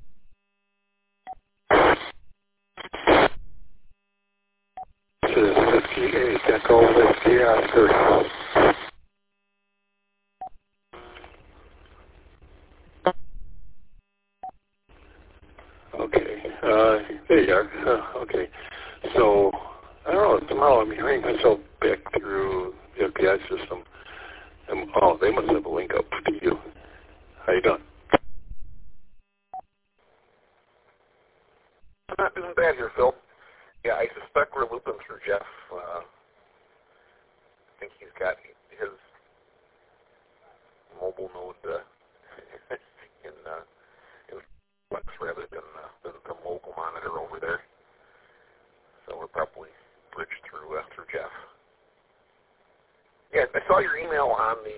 This is 58, Echo Whiskey Oscar. Okay, there you are. Okay, so, I don't know, somehow I'm hearing myself back through the FBI system. Oh, they must have a link up to you. How you doing? I'm not doing bad here, Phil. Yeah, I suspect we're looping through Jeff. I think he's got his mobile node in Flex rather than the local monitor over there. So we're probably bridged through Jeff. Yeah, I saw your email on the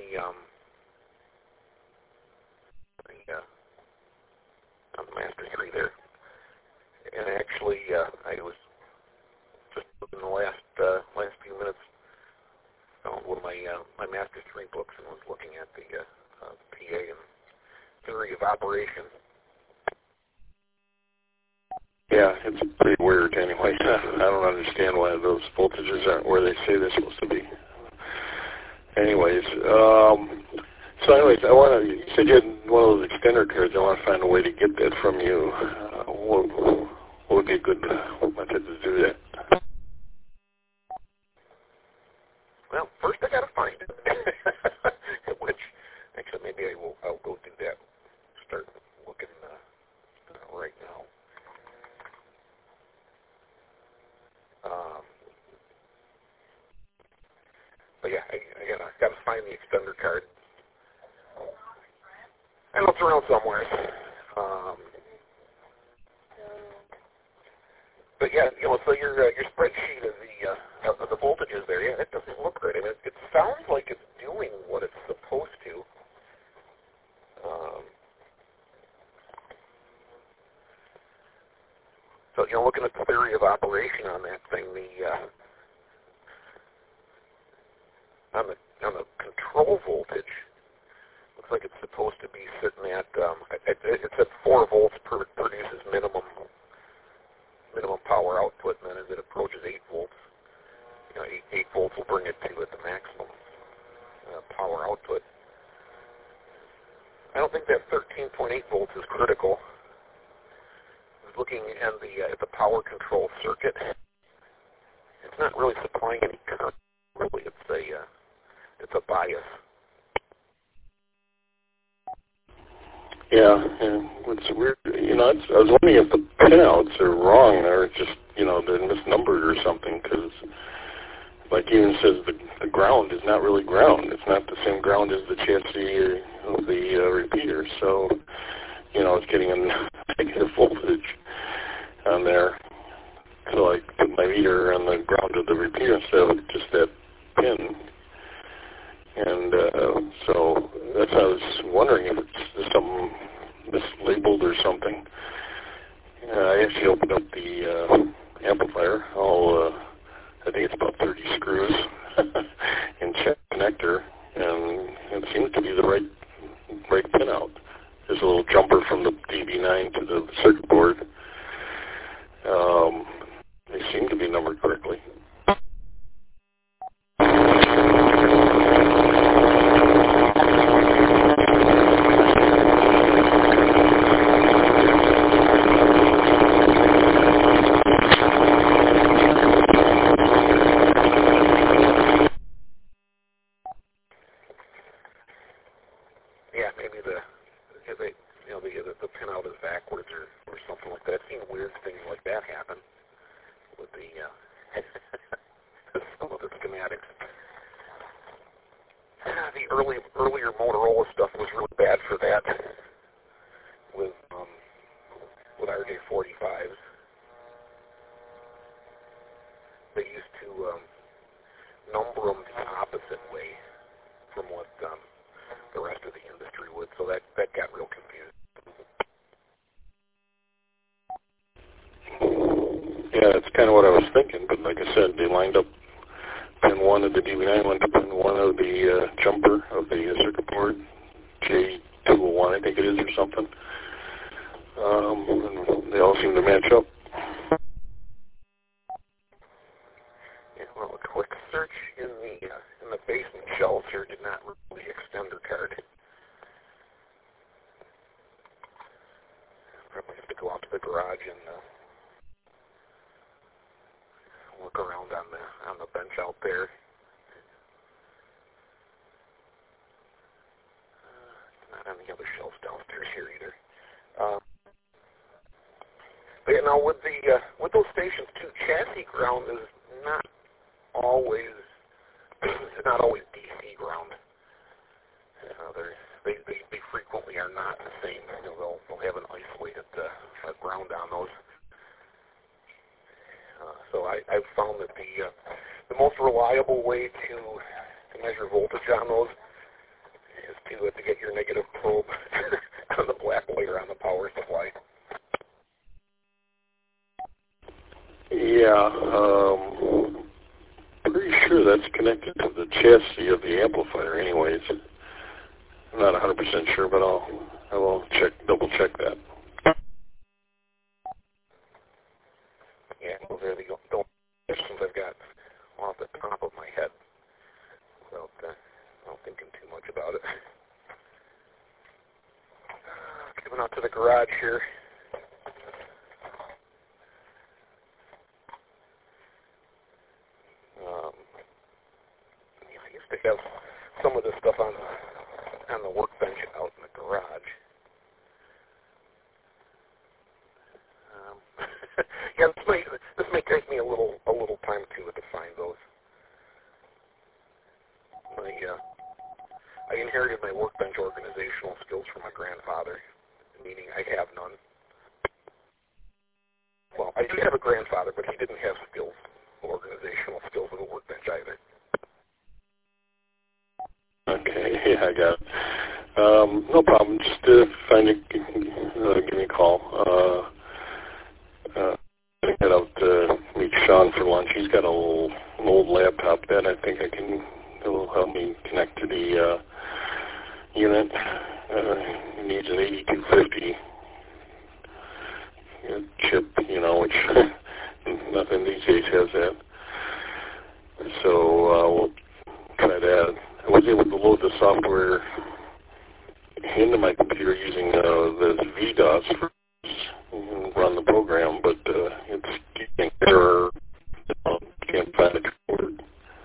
master tree there, and actually I was just in the last few minutes found one of my master tree books and was looking at the PA and theory of operation. Yeah, it's pretty weird anyway. I don't understand why those voltages aren't where they say they're supposed to be. Anyways, you said you had one of those extender cards. I want to find a way to get that from you. What would be a good method to do that? Well, first I got to find it, which actually maybe I'll go do that. Start looking right now. But yeah, I gotta find the extender card. I know it's around somewhere. But yeah, so your spreadsheet of the voltages there, yeah, it doesn't look right. I mean, it sounds like it's doing what it's supposed to. So looking at the theory of operation on that thing, on the control voltage, looks like it's supposed to be sitting at it's at 4 volts produces minimum power output, and then as it approaches 8 volts, 8 volts will bring it to at the maximum power output. I don't think that 13.8 volts is critical. I was looking at the power control circuit. It's not really supplying any current. Really, it's a bias. Yeah, and it's weird. I was wondering if the pinouts are wrong or just, they're misnumbered or something, because, like even says, the ground is not really ground. It's not the same ground as the chassis of the repeater. So, it's getting a negative voltage on there. So I put my meter on the ground of the repeater instead of just that pin. And so that's why I was wondering if it's something mislabeled or something. I actually opened up the amplifier. I think it's about 30 screws and check connector, and it seems to be the right pinout. There's a little jumper from the DB9 to the circuit board. seem to be numbered correctly. Yeah, maybe the pinout is backwards or something like that. I've seen weird things like that happen with the some of the schematics. The earlier Motorola stuff was really bad for that with RJ45s. They used to number them the opposite way from what the rest of the industry would, so that got real confused. Yeah, that's kind of what I was thinking, but like I said, they lined up pin 1 of the DB9 went to pin 1 of the jumper of the circuit board, J201 I think it is or something. And they all seem to match up. Yeah, well, a quick search in the basement shelves here did not really extend the card. Probably have to go out to the garage and look around on the bench out there. Not on the other shelves downstairs here either. But you know, with those stations too, chassis ground is not always DC ground. They frequently are not the same. You know, they'll have an isolated ground on those. So I've found that the most reliable way to measure voltage on those is to get your negative probe on the black wire on the power supply. Yeah, pretty sure that's connected to the chassis of the amplifier anyways. I'm not 100% sure, but I will double check that. Yeah, those are the questions I've got off the top of my head without thinking too much about it. Coming out to the garage here. I used to have some of this stuff on the workbench out in the garage. Yeah, this may take me a little time to find those. I inherited my workbench organizational skills from my grandfather, meaning I have none. Well, I do have a grandfather, but he didn't have organizational skills with a workbench either. Okay, yeah, I got it. No problem. Just find it, give me a call. I head out to meet Sean for lunch. He's got an old laptop that I think it'll help me connect to the unit. He needs an 8250 chip, which nothing these days has that. So we'll try that. I was able to load the software into my computer using the VDOS and run the program, but it's getting error. Can't find the word.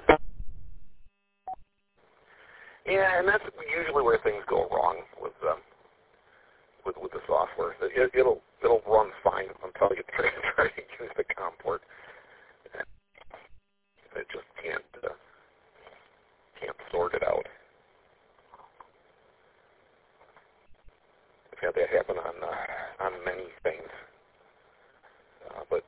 Yeah, and that's usually where things go wrong with the software. It'll run fine until you try to use the COM port. It just can't sort it out. I've had that happen on many things, but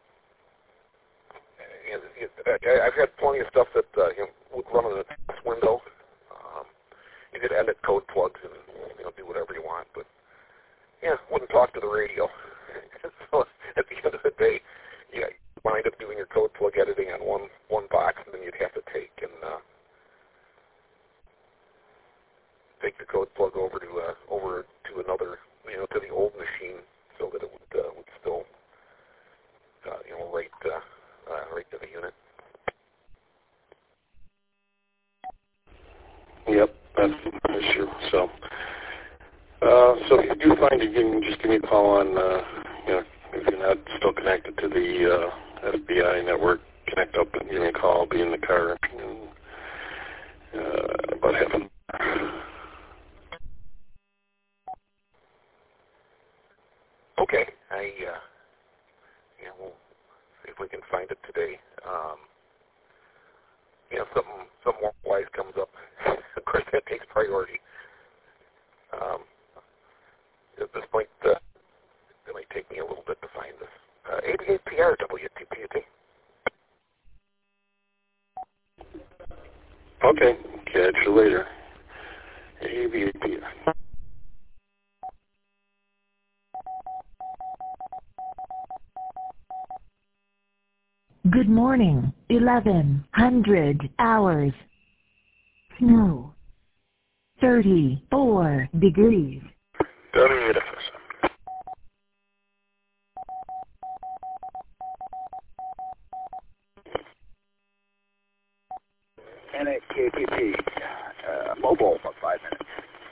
I've had plenty of stuff that would run in a test window. You could edit code plugs and do whatever you want, but wouldn't talk to the radio. So at the end of the day, you wind up doing your code plug editing on one box, and then you'd have to take the code plug over to another, to the old machine, so that it would still the unit. Yep, that's the issue. So if you do find it, you can just give me a call on, if you're not still connected to the FBI network, connect up and give me a call. I'll be in the car in about half an hour. Okay, we'll see if we can find it today. Something more wise comes up. Of course, that takes priority. At this point, it might take me a little bit to find this. 88PR WTPT. Okay, catch you later. AVAPR. Good morning, 1100 hours. Snow, 34 degrees. NXKPP, mobile for 5 minutes.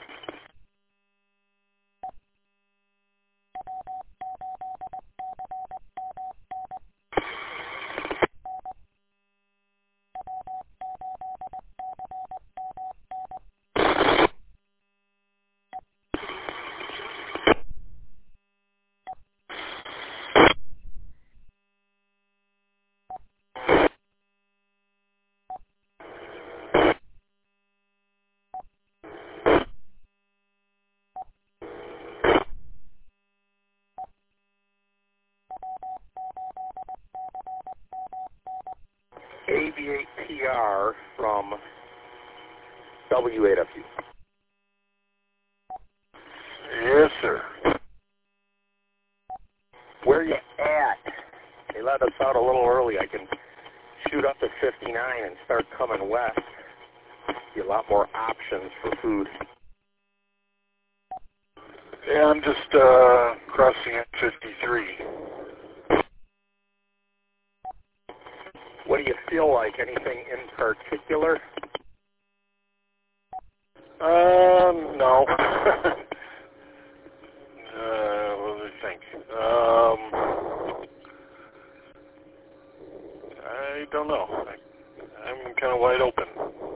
AV8PR from W8FU. Yes, sir. Where you at? They let us out a little early. I can shoot up to 59 and start coming west. Be a lot more options for food. Yeah, I'm just crossing at 53. What do you feel like? Anything in particular? No. What do I think? I don't know. I'm kind of wide open.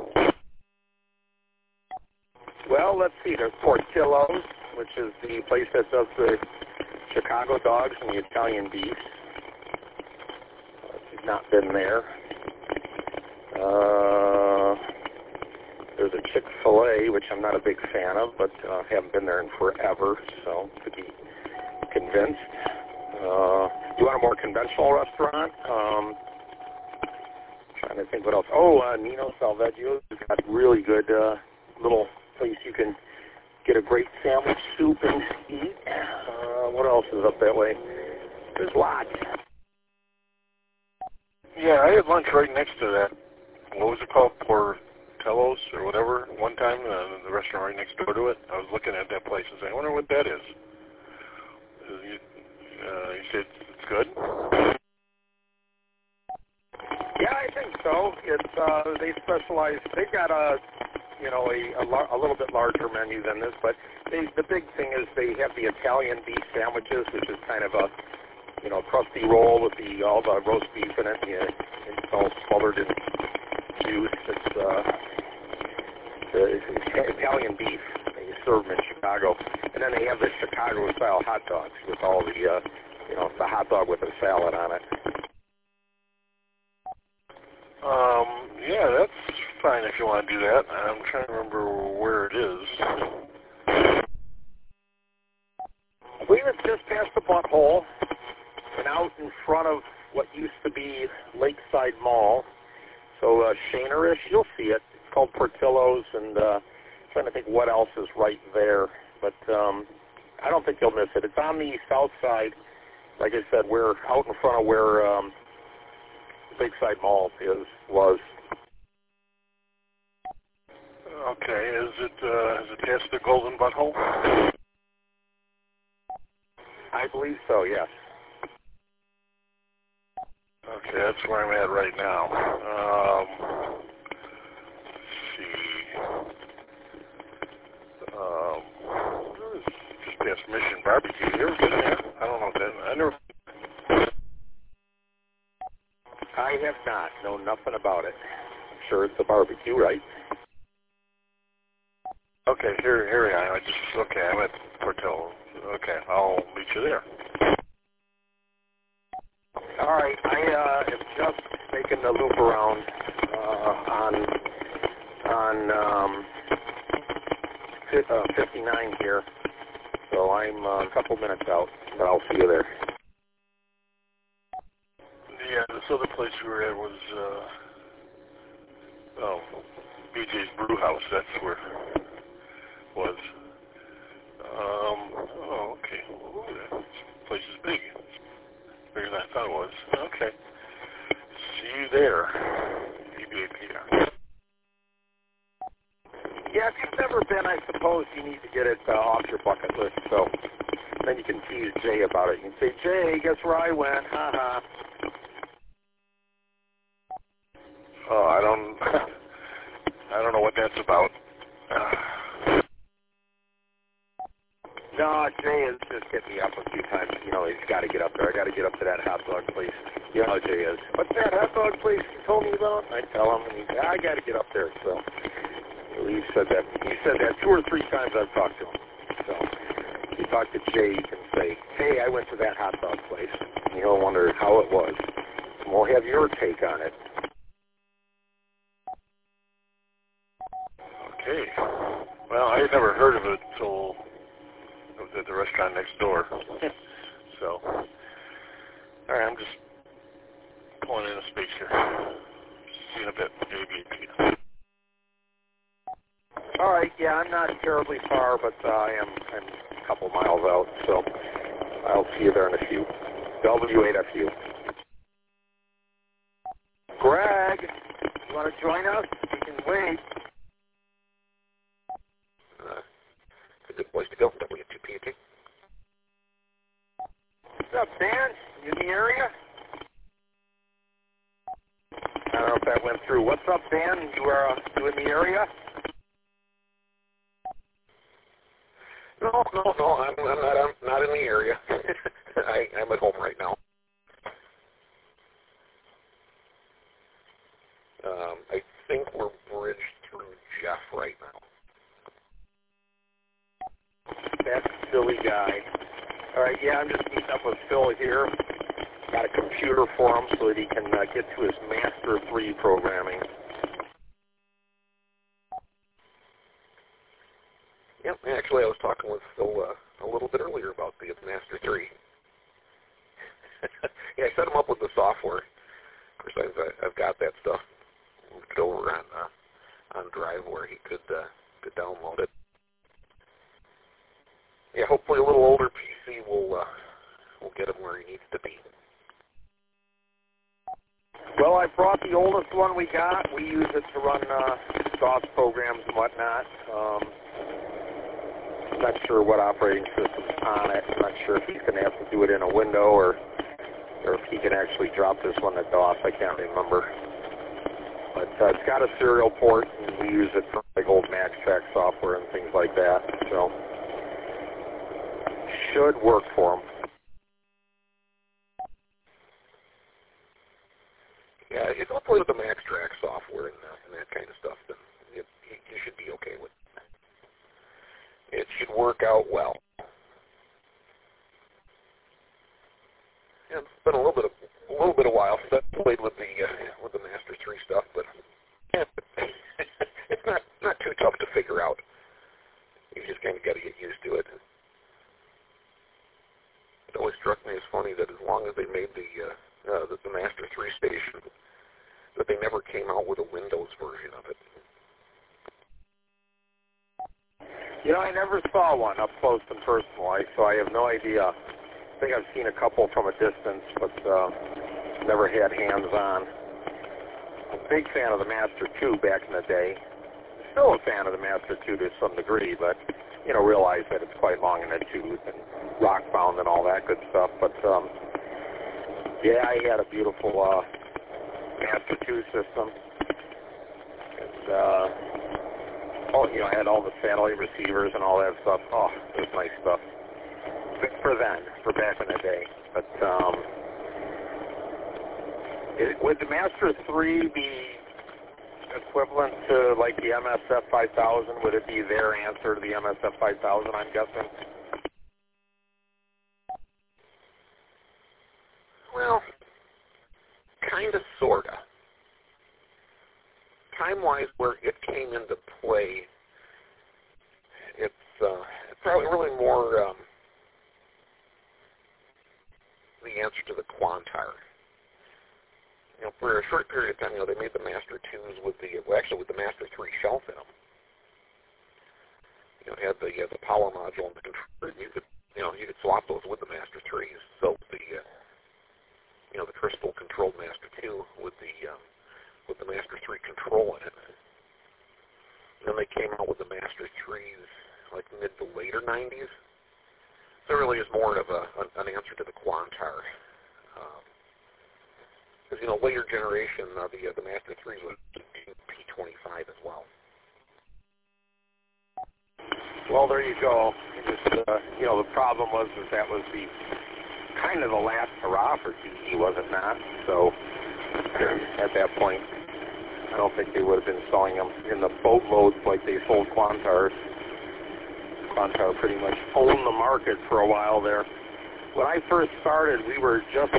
Well, let's see. There's Portillo's, which is the place that does the Chicago dogs and the Italian beef. Not been there. There's a Chick-fil-A, which I'm not a big fan of, but haven't been there in forever, so to be convinced. You want a more conventional restaurant? Trying to think what else. Nino Salveggio has got really good little place you can get a great sandwich, soup, and eat. What else is up that way? There's lots. Yeah, I had lunch right next to that. What was it called? Portillo's or whatever. One time, the restaurant right next door to it. I was looking at that place and saying, I wonder what that is. You said it's good? Yeah, I think so. It's they specialize. They've got a little bit larger menu than this, but the big thing is they have the Italian beef sandwiches, which is kind of a crusty roll with all the roast beef in it. It's all smothered in juice. It's Italian beef. They serve them in Chicago. And then they have the Chicago-style hot dogs with all the, the hot dog with a salad on it. Yeah, that's fine if you want to do that. I'm trying to remember where it is. I believe it's just past the butthole and out in front of what used to be Lakeside Mall. So Shaner-ish, you'll see it. It's called Portillo's, and trying to think what else is right there. But I don't think you'll miss it. It's on the south side. Like I said, we're out in front of where Lakeside Mall was. Okay, is it past the Golden Butthole? I believe so, yes. Okay, Yeah, that's where I'm at right now. Let's see. Just past Mission Barbecue. You ever been there? I don't know if that. I never. I have not. Know nothing about it. I'm sure it's a barbecue, right? Okay, here I am. I'm at Portillo. Okay, I'll meet you there. All right, I am just making the loop around on 59 here, so I'm a couple minutes out, but I'll see you there. Yeah, this other place we were at was BJ's Brew House. That's where it was. Okay. Ooh, this place is big. Bigger than I thought it was. Okay. See you there. EBAP. Yeah, if you've never been, I suppose you need to get it off your bucket list, so then you can tease Jay about it. You can say, Jay, guess where I went? Ha ha. Oh, I don't know what that's about. No, Jay has just hit me up a few times. You know, he's got to get up there. I got to get up to that hot dog place. You know, Jay is. What's that hot dog place you told me about? I tell him, and he said, I got to get up there. So he said that 2 or 3 times I've talked to him. So if you talk to Jay, you can say, hey, I went to that hot dog place. And he'll wonder how it was. And we'll have your take on it. Okay. Well, I had never heard of it until I was at the restaurant next door. So, all right, I'm just pulling in a space here. See you in a bit, ABP. All right, yeah, I'm not terribly far, but I'm a couple miles out, so I'll see you there in a few. W8FU. Greg, you want to join us? We can wait. It's a good place to go, W2PAT. What's up, Dan? You in the area? I don't know if that went through. What's up, Dan? You in the area? No, I'm not in the area. I'm at home right now. I think we're bridged through Jeff right now. That silly guy. All right, yeah, I'm just meeting up with Phil here. Got a computer for him so that he can get to his Master 3 programming. Yep, actually I was talking with Phil a little bit earlier about the Master 3. Yeah, I set him up with the software. Of course, I've got that stuff moved over on Drive where he could download it. Yeah, hopefully a little older PC will get him where he needs to be. Well, I brought the oldest one we got. We use it to run DOS programs and whatnot. I'm not sure what operating system's on it. I'm not sure if he's going to have to do it in a window or if he can actually drop this one to DOS. I can't remember. But it's got a serial port, and we use it for like old MaxTrack software and things like that. So should work for him. Yeah, if you play with the MaxTrack software and that kind of stuff, then you should be okay with it. It should work out well. Yeah, it's been a little bit of while since I played with the Master 3 stuff, but yeah, it's not too tough to figure out. You just kind of got to get used to it. It always struck me as funny that as long as they made the Master 3 station, that they never came out with a Windows version of it. You know, I never saw one up close and personal, so I have no idea. I think I've seen a couple from a distance, but never had hands-on. I'm a big fan of the Master 2 back in the day. Still a fan of the Master 2 to some degree, but, you know, realize that it's quite long in the tooth and rock-bound and all that good stuff. But, yeah, I had a beautiful Master 2 system. And, I had all the satellite receivers and all that stuff. Oh, it was nice stuff. For back in the day. But, would the Master 3 be equivalent to, like, the MSF 5000? Would it be their answer to the MSF 5000, I'm guessing? Well, kind of, sort of. Time-wise, where it came into play, it's probably really more the answer to the Quantar. For a short period of time, they made the Master 2s with the Master 3 shelf in them. It had the power module and the control. You could swap those with the Master 3s. So the crystal controlled Master 2 with the Master 3 control in it. And then they came out with the Master 3s like mid to later 90s. So it really is more of an answer to the Quantar. Because, later generation of the Master 3 was P25 as well. Well, there you go. The problem was that was the kind of the last hurrah for TE, was it not? So at that point, I don't think they would have been selling them in the boatloads like they sold Quantars. Quantar pretty much owned the market for a while there. When I first started, we were just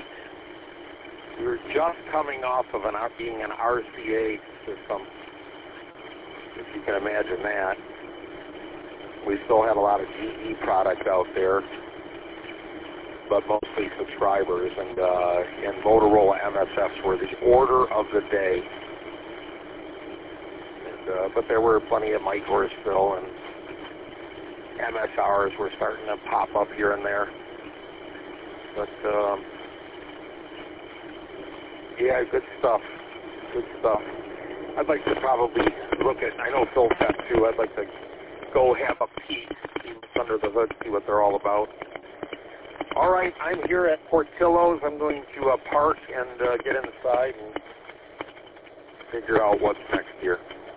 coming off of being an RCA system, if you can imagine that. We still had a lot of GE product out there, but mostly subscribers, and Motorola MSFs were the order of the day. And, but there were plenty of Micors still, and MSRs were starting to pop up here and there. But, yeah, good stuff. Good stuff. I'd like to probably look at, I know Phil Fett too, I'd like to go have a peek, see what's under the hood, see what they're all about. All right, I'm here at Portillo's. I'm going to park and get inside and figure out what's next here.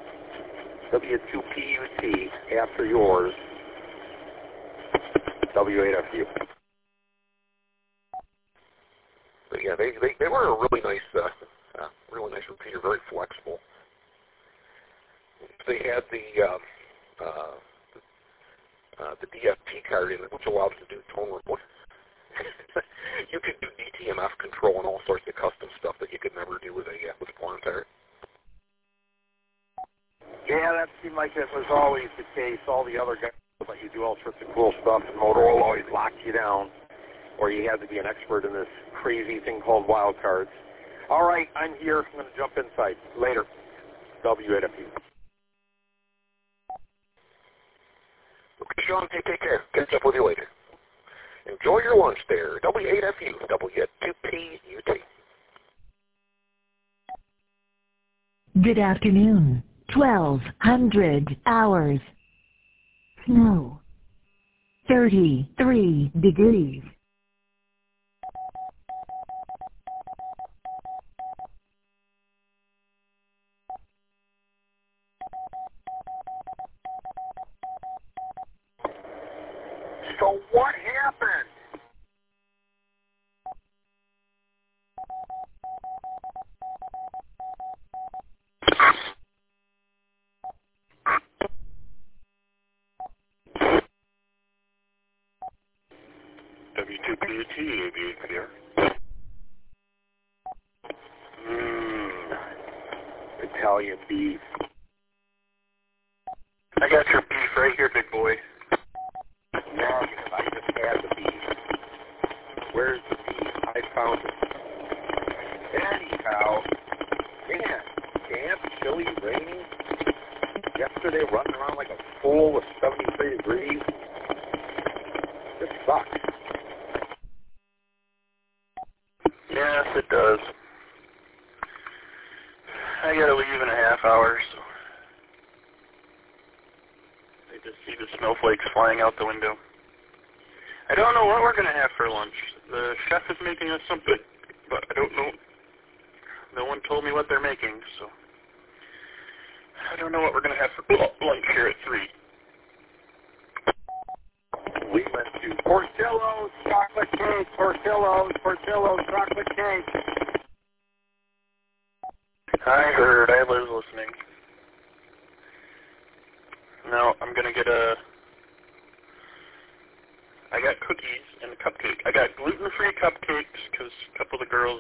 W2PUT, after yours. W8FU. But yeah, they were a really nice repeater, very flexible. They had the DFP card in it, which allowed you to do tone report. You could do DTMF control and all sorts of custom stuff that you could never do with a Quantar. Yeah, that seemed like it was always the case. All the other guys let you do all sorts of cool stuff, and Motorola always locked you down, or you had to be an expert in this crazy thing called wildcards. All right, I'm here. I'm going to jump inside. Later. W8FU. Okay, Sean, take care. Catch up with you later. Enjoy your lunch there. W8FU, W2PUT. Good afternoon. 1200 hours. Snow. 33 degrees. So what happened? W2PUT, aviation here. Italian beef. I got your beef right here, big boy. Yeah, I just had the beef. Where's the beef? I found it. Anyhow, man, damp, chilly, rainy. Yesterday, running around like a fool with 73 degrees. This sucks. Yes, it does. I gotta leave in a half hour, so I just see the snowflakes flying out the window. I don't know what we're gonna have for lunch. The chef is making us something, but I don't know No one told me what they're making, so I don't know what we're going to have for lunch here at 3. We went to Portillo's chocolate cake, Portillo's chocolate cake. I heard. I was listening. Now I'm going to get I got cookies and a cupcake. I got gluten-free cupcakes because a couple of the girls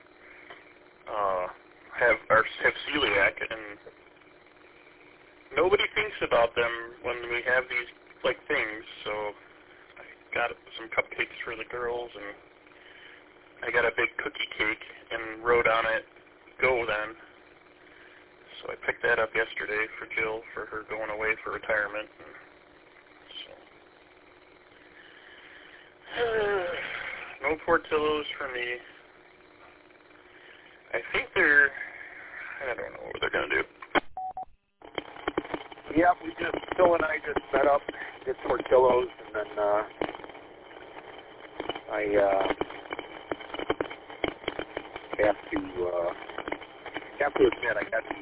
have celiac, and nobody thinks about them when we have these things. So I got some cupcakes for the girls, and I got a big cookie cake and wrote on it, "Go then." So I picked that up yesterday for Jill for her going away for retirement. No Portillo's for me. I think I don't know what they're going to do. Yeah, Phil and I just set up, did Portillo's, and then I have to admit,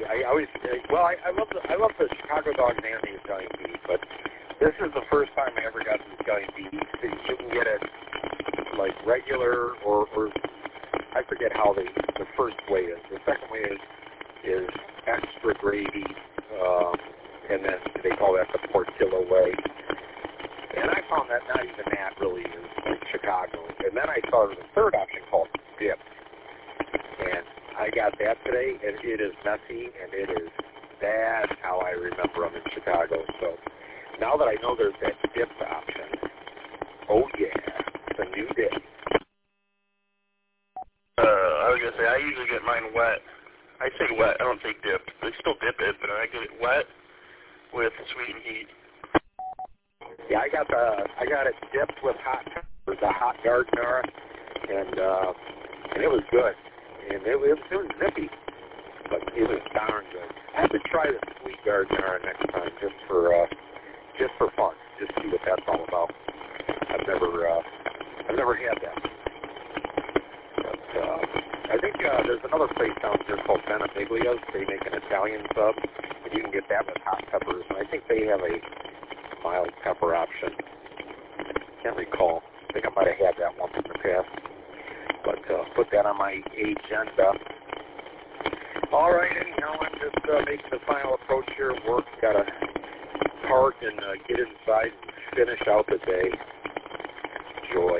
I love the Chicago dogs and the Italian beef, but this is the first time I ever got the Italian beef. You can get it regular or I forget how the first way is. The second way is extra gravy, and then they call that the Portillo way. And I found that not even that really is like Chicago. And then I saw the third option called dip. And I got that today, and it is messy, and that's how I remember them in Chicago. So now that I know there's that dip option, oh yeah, it's a new dip. I was going to say, I usually get mine wet. I say wet, I don't say dipped. They still dip it, but I get it wet with sweet and heat. Yeah, I got it dipped with hot peppers, the hot Gardner, and it was good. And it was zippy, but it was darn good. I have to try the sweet Gardner next time just for fun, just see what that's all about. I've never had that. But I think there's another place down here called Benefiglia's. They make an Italian sub, and you can get that with hot peppers. And I think they have a mild pepper option. Can't recall. I think I might have had that once in the past. But put that on my agenda. All right, anyhow, I'm just making the final approach here. Work, got to park and get inside and finish out the day. Joy.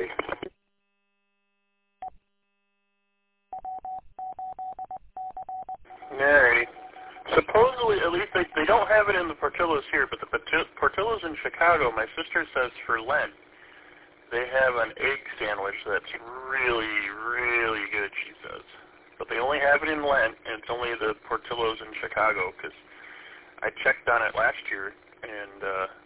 Alrighty. Supposedly, at least they don't have it in the Portillo's here, but the Portillo's in Chicago, my sister says for Lent, they have an egg sandwich that's really, really good, she says. But they only have it in Lent, and it's only the Portillo's in Chicago, because I checked on it last year, and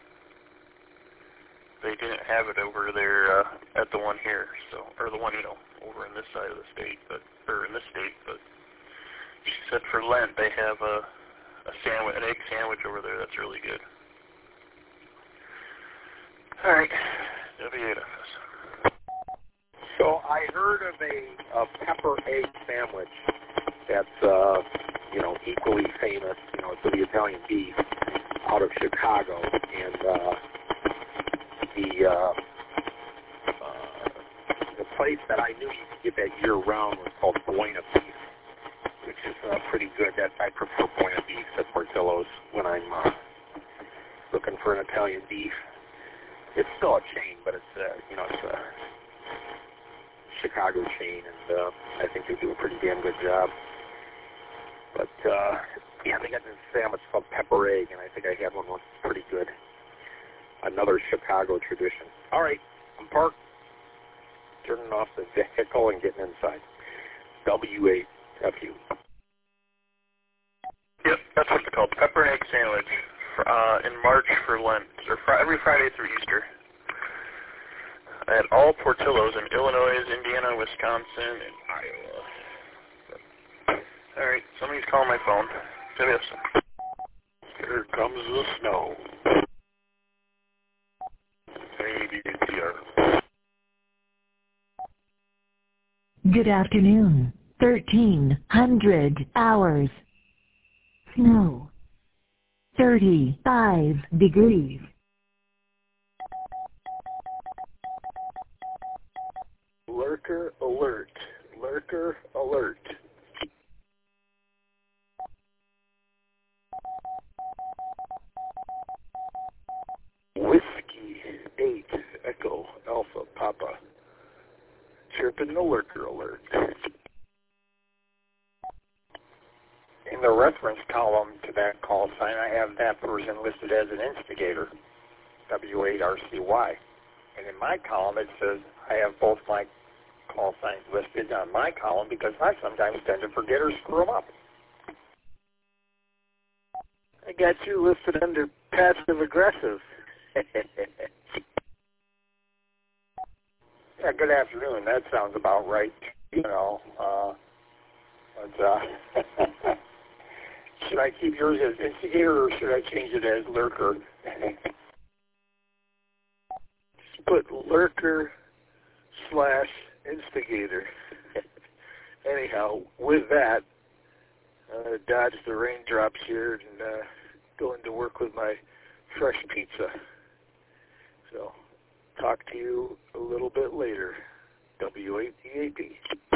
they didn't have it over there at the one here, or the one, over in this side of the state, or in this state, but she said for Lent they have an egg sandwich over there that's really good. All right, WAFS. So I heard of a pepper egg sandwich that's equally famous, for the Italian beef out of Chicago, and the place that I knew you could get that year round was called Buena Beef, which is pretty good. I prefer Buena Beef at Portillo's when I'm looking for an Italian beef. It's still a chain, but it's it's a Chicago chain, and I think they do a pretty damn good job. But they got this sandwich called pepper egg, and I think I had one once. Pretty good. Another Chicago tradition. All right, I'm parked, turning off the vehicle and getting inside. W8FU. Yep, that's what it's called. Pepper and egg sandwich in March for Lent, or every Friday through Easter. At all Portillo's in Illinois, Indiana, Wisconsin, and Iowa. All right, somebody's calling my phone. Here comes the snow. Maybe it's here. Good afternoon. 1,300 hours. Snow. 35 degrees. Lurker alert. Lurker alert. Whiskey 8 Echo Alpha Papa. Chirping the lurker alert. In the reference column to that call sign, I have that person listed as an instigator, W8RCY. And in my column, it says I have both my call signs listed on my column because I sometimes tend to forget or screw them up. I got you listed under passive aggressive. Yeah, good afternoon. That sounds about right. You know, should I keep yours as instigator or should I change it as lurker? Just put lurker/instigator. Anyhow, with that, dodge the raindrops here and go into work with my fresh pizza. So, talk to you a little bit later. W8EAP.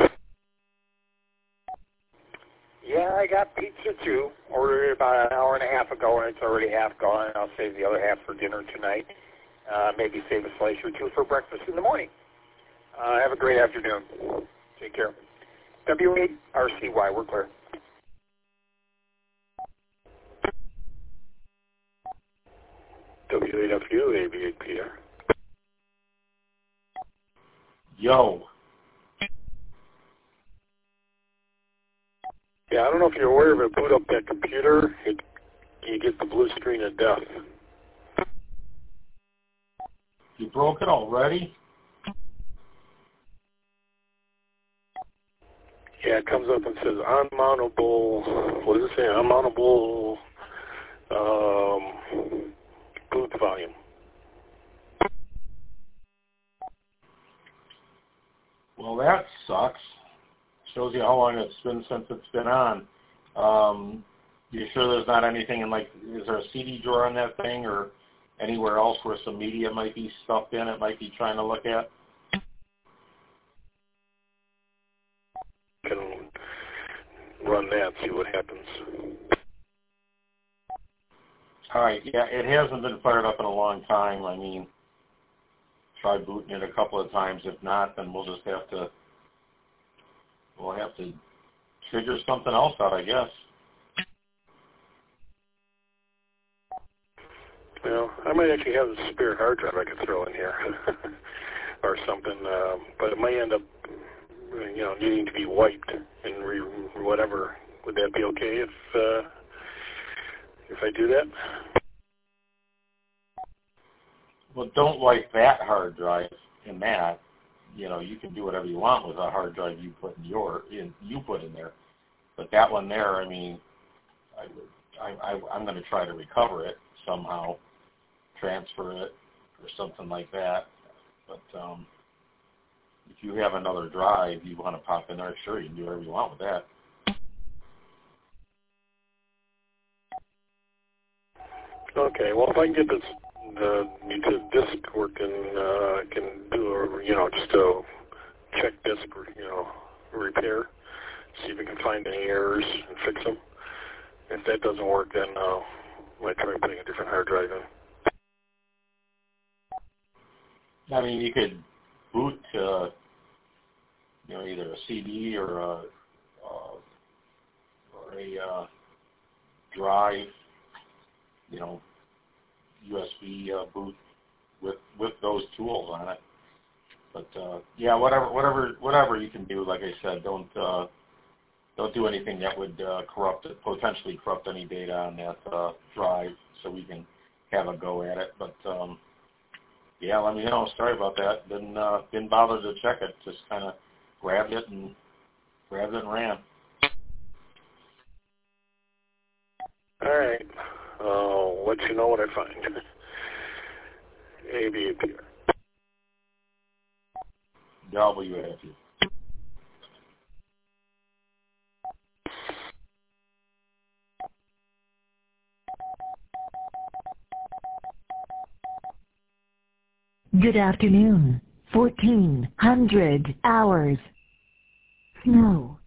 Yeah, I got pizza too. Ordered it about an hour and a half ago, and it's already half gone. And I'll save the other half for dinner tonight. Maybe save a slice or two for breakfast in the morning. Have a great afternoon. Take care. W8RCY, we're clear. W8FU, AB8PR. Yo. Yeah, I don't know if you're aware of it. Boot up that computer, you get the blue screen of death. You broke it already? Yeah, it comes up and says unmountable, what does it say? Unmountable boot volume. Well, that sucks. Shows you how long it's been since it's been on. You sure there's not anything in, like, is there a CD drawer on that thing or anywhere else where some media might be stuffed in it might be trying to look at? Can run that, see what happens. All right, yeah, it hasn't been fired up in a long time. I mean, try booting it a couple of times. If not, then we'll just have to figure something else out, I guess. Well, I might actually have a spare hard drive I could throw in here or something, but it might end up, needing to be wiped and whatever. Would that be okay if I do that? Well, don't wipe that hard drive in that. You can do whatever you want with a hard drive you put in there. But that one there, I mean, I'm going to try to recover it somehow, transfer it or something like that. But if you have another drive you want to pop in there, sure, you can do whatever you want with that. Okay, well, if I can get this disk working, I can do just a check disk, repair, see if we can find any errors and fix them. If that doesn't work, then I might try putting a different hard drive in. I mean, you could boot either a CD or a drive, USB boot with those tools on it. But yeah, whatever you can do. Like I said, don't do anything that would potentially corrupt any data on that drive, so we can have a go at it. But yeah, let me know. Sorry about that. Didn't bother to check it. Just kind of grabbed it and ran. All right. I'll let you know what I find. ABAPR. WAFU. Good afternoon. 1400 hours. Snow.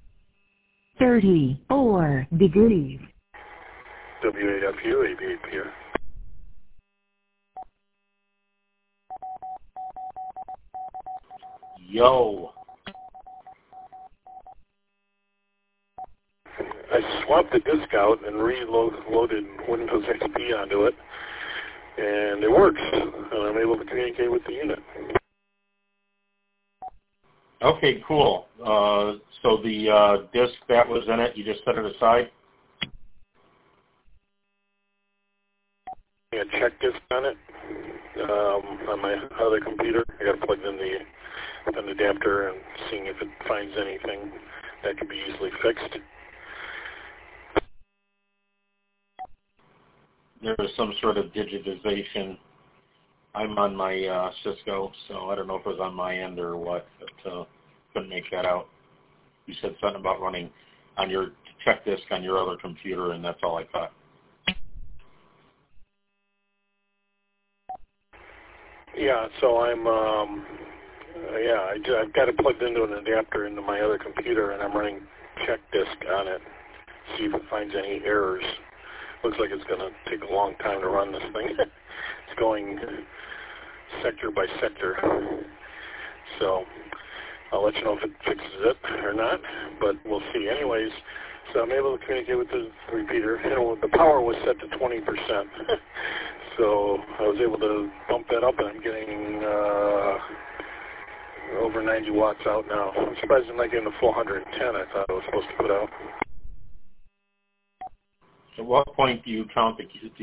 34 degrees. W8FU, 88 here. Yo. I swapped the disk out and reloaded Windows XP onto it, and it works, and I'm able to communicate with the unit. Okay, cool. So the disk that was in it, you just set it aside? I check disk on it on my other computer. I got plugged in an adapter and seeing if it finds anything that can be easily fixed. There's some sort of digitization. I'm on my Cisco, so I don't know if it was on my end or what, but couldn't make that out. You said something about running on your check disk on your other computer, and that's all I thought. Yeah, so I've got it plugged into an adapter into my other computer, and I'm running check disk on it, see if it finds any errors. Looks like it's going to take a long time to run this thing. It's going sector by sector. So I'll let you know if it fixes it or not, but we'll see. Anyways, so I'm able to communicate with the repeater. You know, the power was set to 20%. So I was able to bump that up, and I'm getting over 90 watts out now. I'm surprised I'm not getting the full 110 I thought I was supposed to put out. At what point do you count do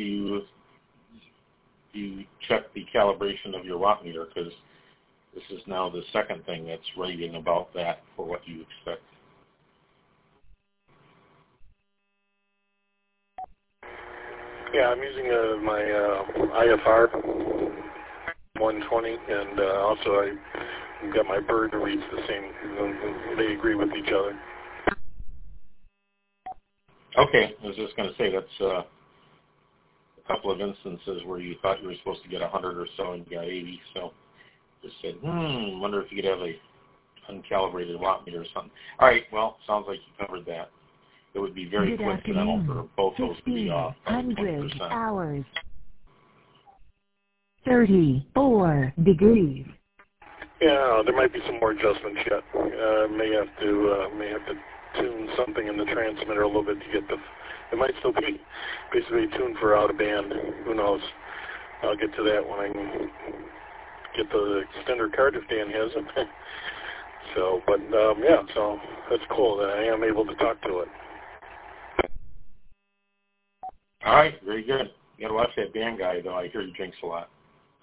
you check the calibration of your watt meter? Because this is now the second thing that's rating about that for what you expect. Yeah, I'm using my IFR 120, and also I've got my bird reads the same. They agree with each other. Okay, I was just going to say that's a couple of instances where you thought you were supposed to get 100 or so and you got 80, so just said, wonder if you could have a uncalibrated watt meter or something. All right, well, sounds like you covered that. It would be very coincidental for both those to be off by 20%. Hours. 34 degrees. Yeah, there might be some more adjustments yet. May have to tune something in the transmitter a little bit to get the. It might still be basically tuned for out of band. Who knows? I'll get to that when I get the extender card if Dan has it. So, but yeah, so that's cool that I am able to talk to it. All right, very good. You got to watch that band guy, though. I hear he drinks a lot.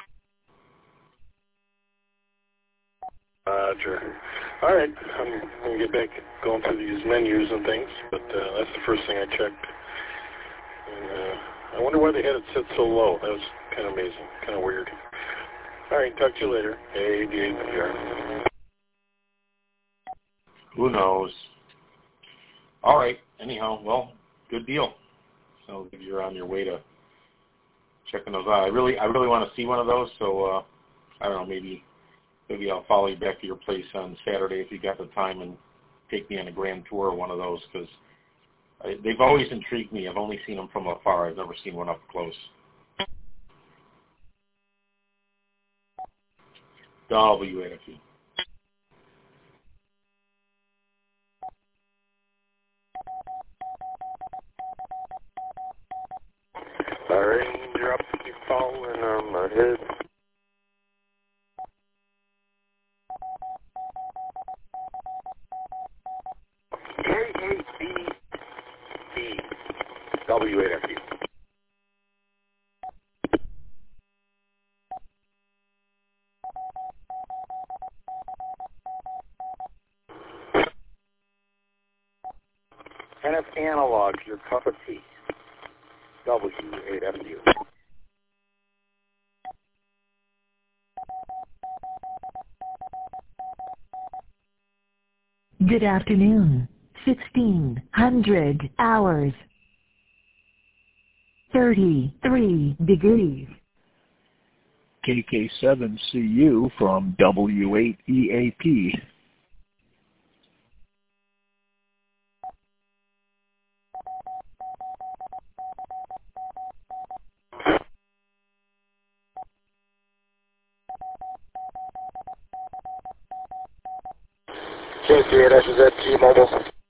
Sure. All right, I'm going to get back going through these menus and things, but that's the first thing I checked. And, I wonder why they had it set so low. That was kind of amazing, kind of weird. All right, talk to you later. ADAPR. Who knows? All right, anyhow, well, good deal. So if you're on your way to checking those out, I really want to see one of those, so I don't know, maybe I'll follow you back to your place on Saturday if you got the time and take me on a grand tour of one of those, because they've always intrigued me. I've only seen them from afar. I've never seen one up close. W8FU. All right, you're up to keep following ahead. W8FU. NF Analog, your cup of tea. W8FU. Good afternoon. 1600 hours. 33 degrees. KK7CU from W8EAP. KK8SZ T-Mobile.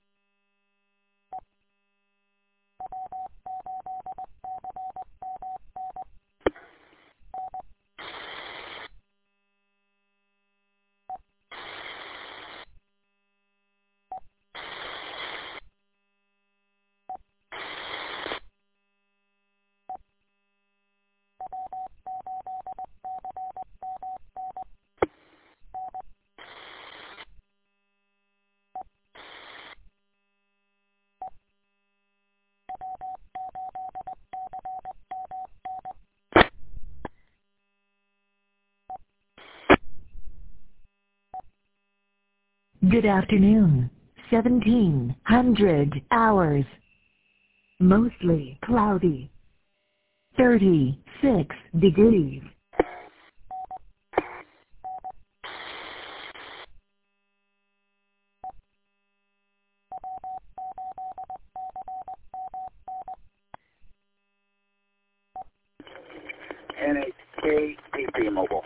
Good afternoon. 1700 hours. Mostly cloudy. 36 degrees. NHK PP Mobile.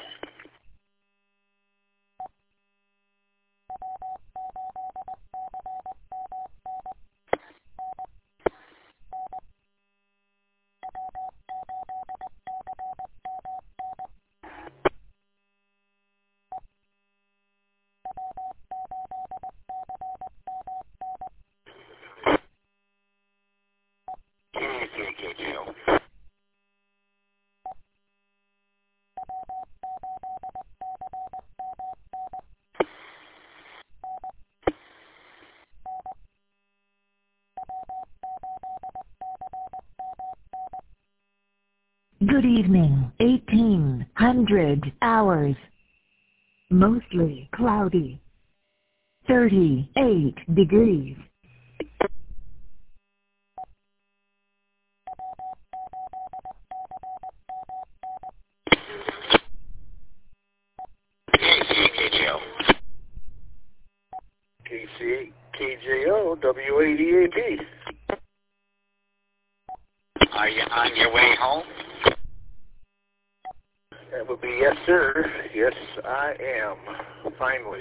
Good evening. 1800 hours. Mostly cloudy. 38 degrees. KJO W8EAP. Are you on your way home? That would be yes, sir. Yes, I am. Finally.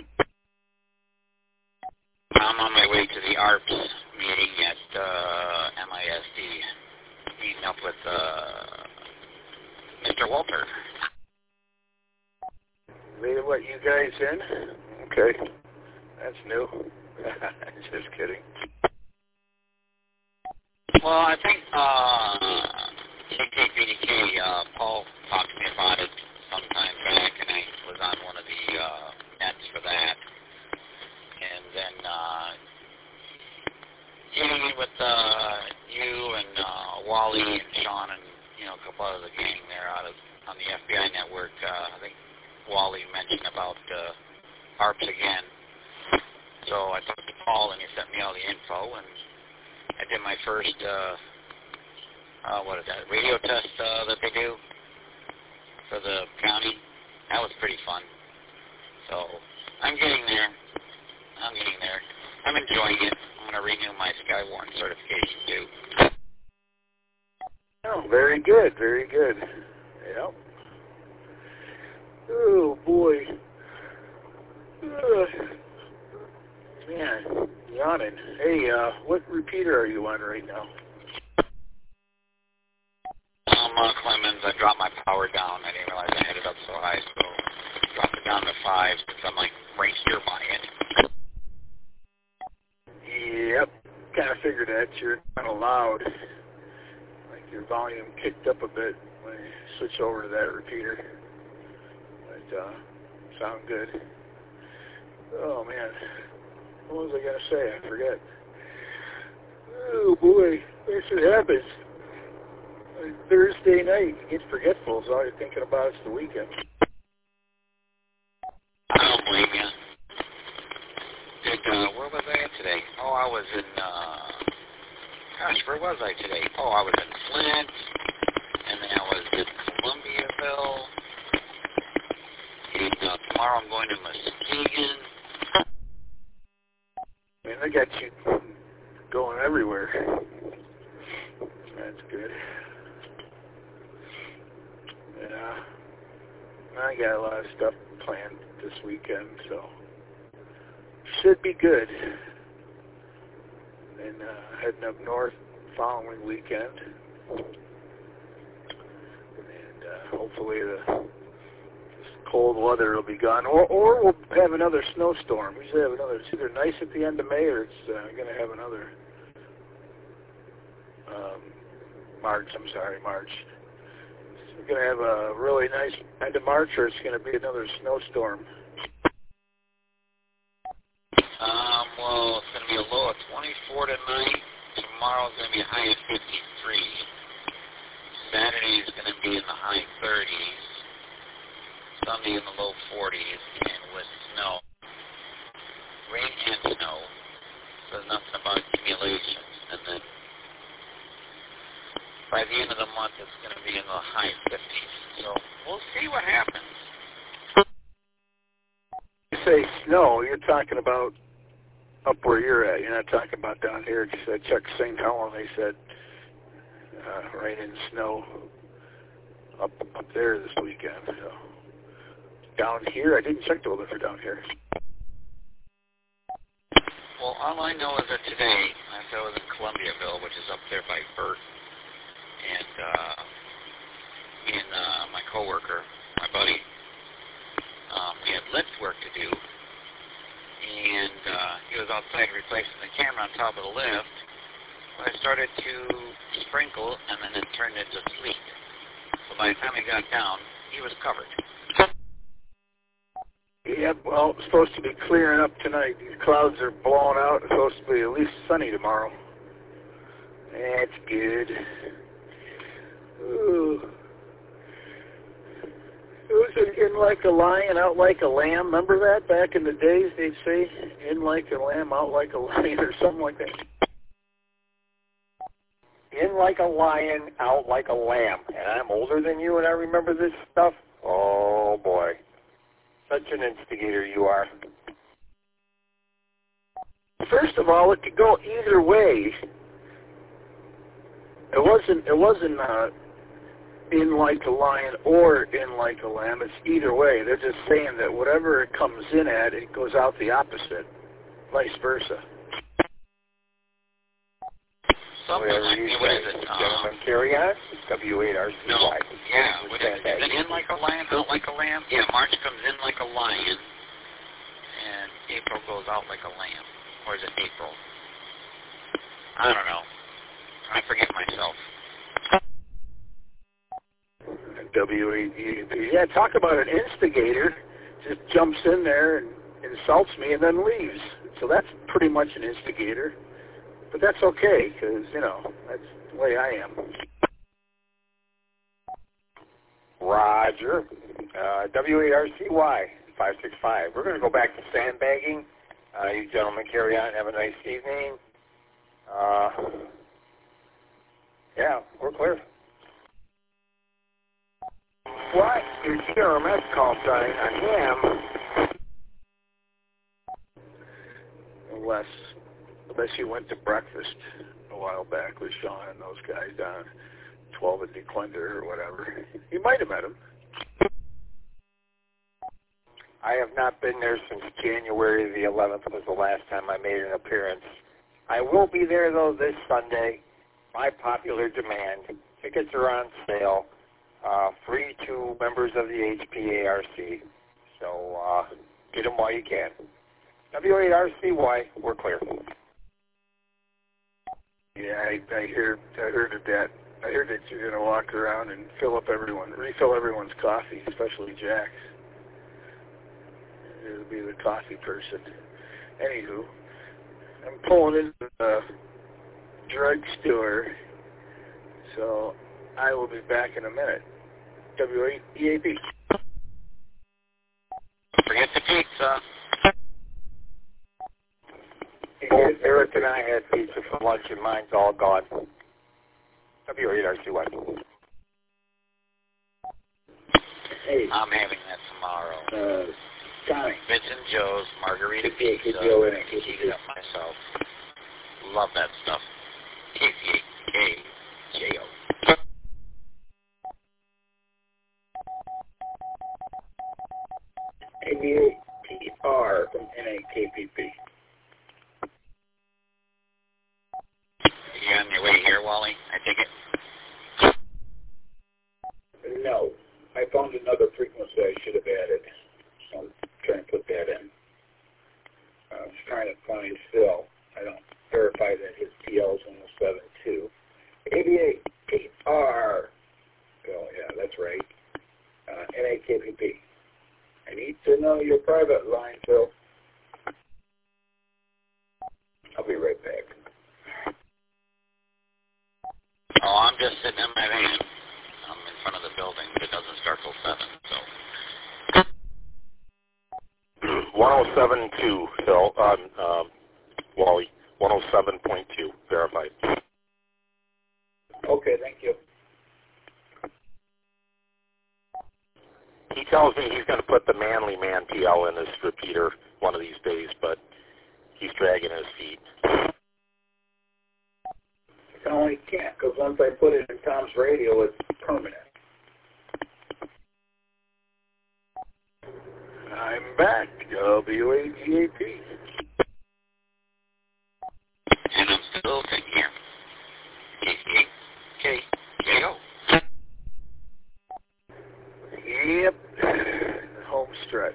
I'm on my way to the ARPS meeting at MISD, meeting up with Mr. Walter. They let you guys in? Okay. That's new. Just kidding. Well, I think KKPDK, Paul talked to me about it sometime back, and I was on one of the nets for that. And then meeting with you and Wally and Sean and a couple of the gang there on the FBI network. I think Wally mentioned about ARPS again. So I talked to Paul, and he sent me all the info, and I did my first, radio test that they do for the county. That was pretty fun. So I'm getting there. I'm enjoying it. I'm going to renew my Skywarn certification too. Oh, very good, very good. Yep. Oh, boy. Man, yawning. Hey, what repeater are you on right now? Clemens, I dropped my power down. I didn't realize I had it up so high, so dropped it down to 5 since I'm like right here by it. Yep, kind of figured that. You're kind of loud. Like your volume kicked up a bit when you switch over to that repeater. But, sound good. Oh, man. What was I going to say? I forget. Oh, boy. That's what happens. Thursday night, you get forgetful, so all you're thinking about is the weekend. I don't blame you. Where was I at today? Oh, I was in, where was I today? Oh, I was in Flint, and then I was in Columbiaville, tomorrow I'm going to Muskegon. Man, they got you going everywhere. That's good. Yeah. I got a lot of stuff planned this weekend, so should be good. And heading up north following weekend. And hopefully this cold weather will be gone. Or we'll have another snowstorm. We usually have another. It's either nice at the end of May or it's going to have another March. We're going to have a really nice end of March, or it's going to be another snowstorm. Well, it's going to be a low of 24 tonight. Tomorrow's going to be a high of 53. Saturday is going to be in the high 30s. Sunday in the low 40s, and with snow, rain and snow. So nothing about accumulations. And then by the end of the month, it's going to be in the high 50s. So we'll see what happens. You say snow, you're talking about up where you're at. You're not talking about down here. Just I checked St. Helen. They said rain and snow up there this weekend. So down here, I didn't check the weather for down here. Well, all I know is that today, I was in Columbiaville, which is up there by Burt, and me and my coworker, my buddy, we had lift work to do, and he was outside replacing the camera on top of the lift. I started to sprinkle, and then it turned into sleet. So by the time he got down, he was covered. Yeah, well, it's supposed to be clearing up tonight. These clouds are blowing out. It's supposed to be at least sunny tomorrow. That's good. Ooh. It was in like a lion, out like a lamb. Remember that? Back in the days, they'd say, in like a lamb, out like a lion, or something like that. In like a lion, out like a lamb. And I'm older than you, and I remember this stuff. Oh, boy. Such an instigator you are. First of all, it could go either way. It wasn't in like a lion or in like a lamb. It's either way. They're just saying that whatever it comes in at, it goes out the opposite. Vice versa. Something like, what is it? Gentlemen, carry on. W8RCY. No, yeah. What is it in like a lion, out like a lamb? Yeah, March comes in like a lion, and April goes out like a lamb. Or is it April? I don't know. I forget myself. W8EAP. Yeah, talk about an instigator. Just jumps in there and insults me and then leaves. So that's pretty much an instigator. But that's okay, because, you know, that's the way I am. Roger. W8RCY 565. We're going to go back to sandbagging. You gentlemen carry on. Have a nice evening. Yeah, we're clear. What is CRMS call sign on him? Unless you went to breakfast a while back with Sean and those guys down 12 at DeClender or whatever. You might have met him. I have not been there since January the 11th was the last time I made an appearance. I will be there, though, this Sunday, by popular demand. Tickets are on sale, free to members of the HPARC. So get them while you can. W8RCY, we're clear. Yeah, I heard of that. I heard that you're going to walk around and refill everyone's coffee, especially Jack's. You'll be the coffee person. Anywho, I'm pulling into the drugstore, so I will be back in a minute. W8EAP. Forget the pizza. Eric and I had pizza for lunch, and mine's all gone. W8RCY. Hey. I'm having that tomorrow. Tommy. Vincent Joe's Margarita 58 Pizza. KPO in it. Heat it up myself. Love that stuff. KCAKJO. ABATR from NAKPP. You on your way here, Wally? I take it. No. I found another frequency I should have added. So I'm trying to put that in. I was trying to find Phil. I don't verify that his TL is 107.2. ABATR. Oh, yeah, that's right. NAKPP. I need to know your private line, Phil. I'll be right back. Oh, I'm just sitting in my van. I'm in front of the building. It doesn't start till 7, so. 107.2, Phil, Wally. 107.2, verified. Okay, thank you. He tells me he's going to put the Manly Man PL in his repeater one of these days, but he's dragging his feet. I only can't, because once I put it in Tom's radio, it's permanent. I'm back. WAGAP. And I'm still sitting here. KCAKJO. Yep. Home stretch.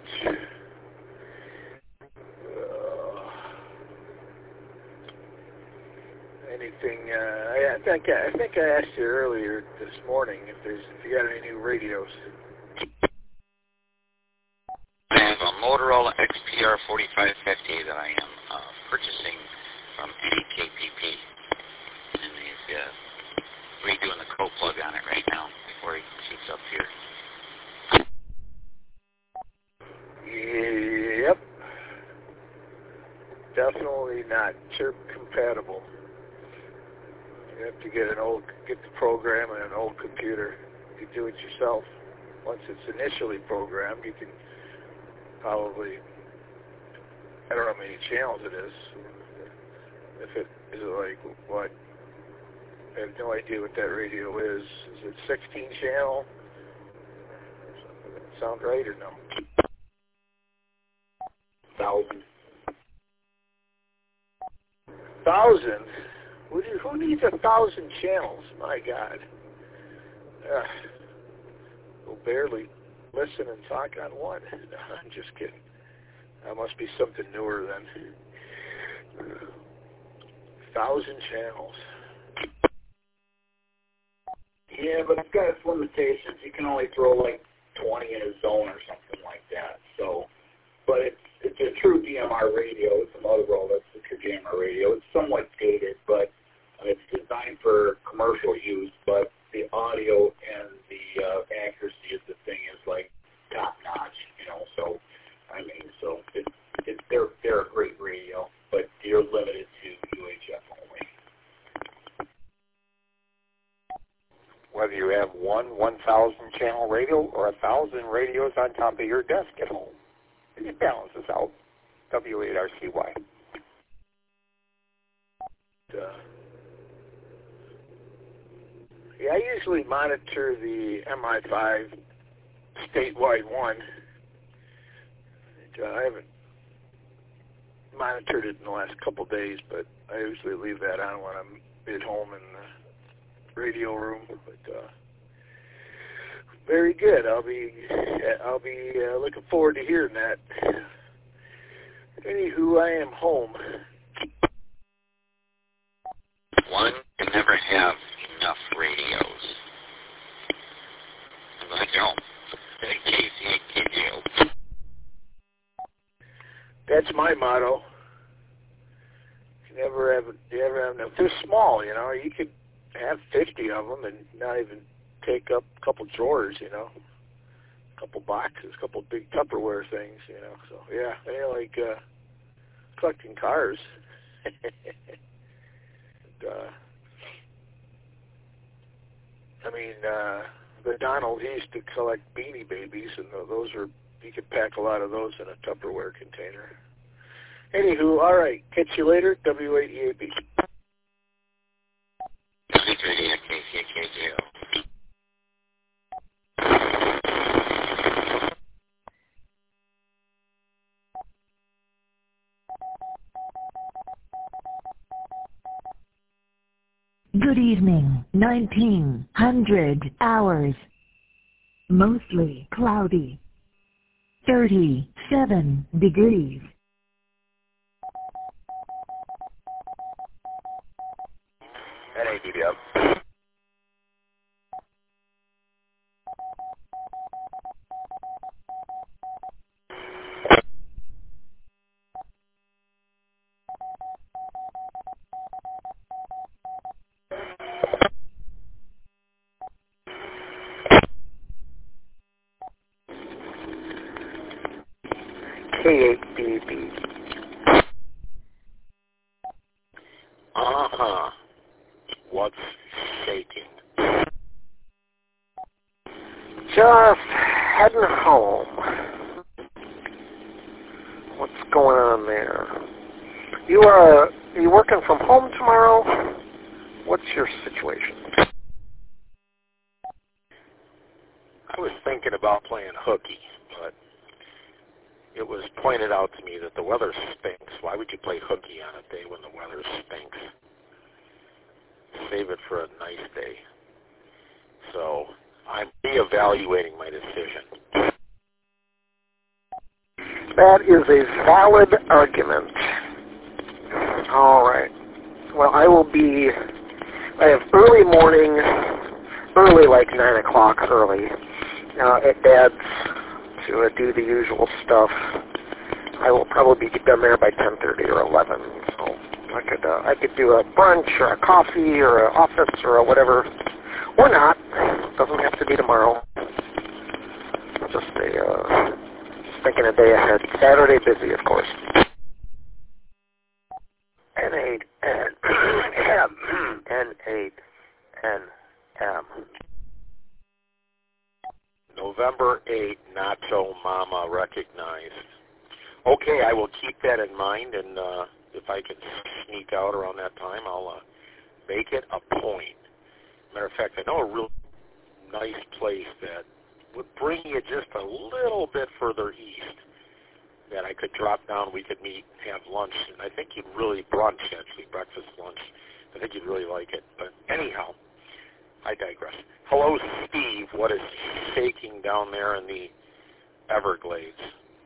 Anything? I think I asked you earlier this morning if you got any new radios. I have a Motorola XPR 4550 that I am purchasing from NAKPP, and he's redoing the cold plug on it right now before he shoots up here. Yep. Definitely not chirp compatible. You have to get the program in an old computer. You can do it yourself. Once it's initially programmed, you can probably, I don't know how many channels it is. If it is like what? I have no idea what that radio is. Is it 16 channel? Does that sound right or no? 1,000. 1,000? Who needs 1,000 channels? My God. We'll barely listen and talk on one. No, I'm just kidding. That must be something newer then. 1,000 channels. Yeah, but it's got its limitations. You can only throw like 20 in a zone or something like that. So, but it's a true DMR radio. It's a Motorola. It's a true DMR radio. It's somewhat dated, but it's designed for commercial use. But the audio and the accuracy of the thing is like top notch, you know. So, I mean, so they're a great radio, but you're limited to UHF only. Whether you have one 1,000 channel radio or 1,000 radios on top of your desk at home, it balances out. W8RCY. Yeah, I usually monitor the MI5 statewide one. I haven't monitored it in the last couple days, but I usually leave that on when I'm at home in the radio room. But very good. I'll be looking forward to hearing that. Anywho, I am home. One can never have enough radios. I'm like, no. KCAKJO. That's my motto. You never have enough. They're small, you know. You could have 50 of them and not even take up a couple drawers, you know. A couple boxes, a couple big Tupperware things, you know. So, yeah, they're like collecting cars. I mean, the Donald used to collect Beanie Babies, and those were You could pack a lot of those in a Tupperware container. Anywho, all right. Catch you later. W8EAP. Good evening, 1900 hours. Mostly cloudy. 37 degrees. NADB. K8BB. What's shaking? Just heading home. What's going on there? Are you working from home tomorrow? What's your situation? I was thinking about playing hooky, but it was pointed out to me that the weather stinks. Why would you play hooky on a day when the weather stinks? Save it for a nice day. So I'm reevaluating my decision. That is a valid argument. All right. Well, I have early morning, early like 9 o'clock early at Dad's to do the usual stuff. I will probably be done there by 10:30 or 11. So I could do a brunch or a coffee or an office or a whatever, or not. Doesn't have to be tomorrow. Just thinking a day ahead. Saturday busy, of course. N8M. November 8, Nacho Mama recognized. Okay, I will keep that in mind, and if I can sneak out around that time, I'll make it a point. Matter of fact, I know a real nice place that would bring you just a little bit further east that I could drop down, we could meet, have lunch, and I think you'd really, brunch actually, breakfast, lunch, I think you'd really like it. But anyhow, I digress. Hello, Steve. What is shaking down there in the Everglades?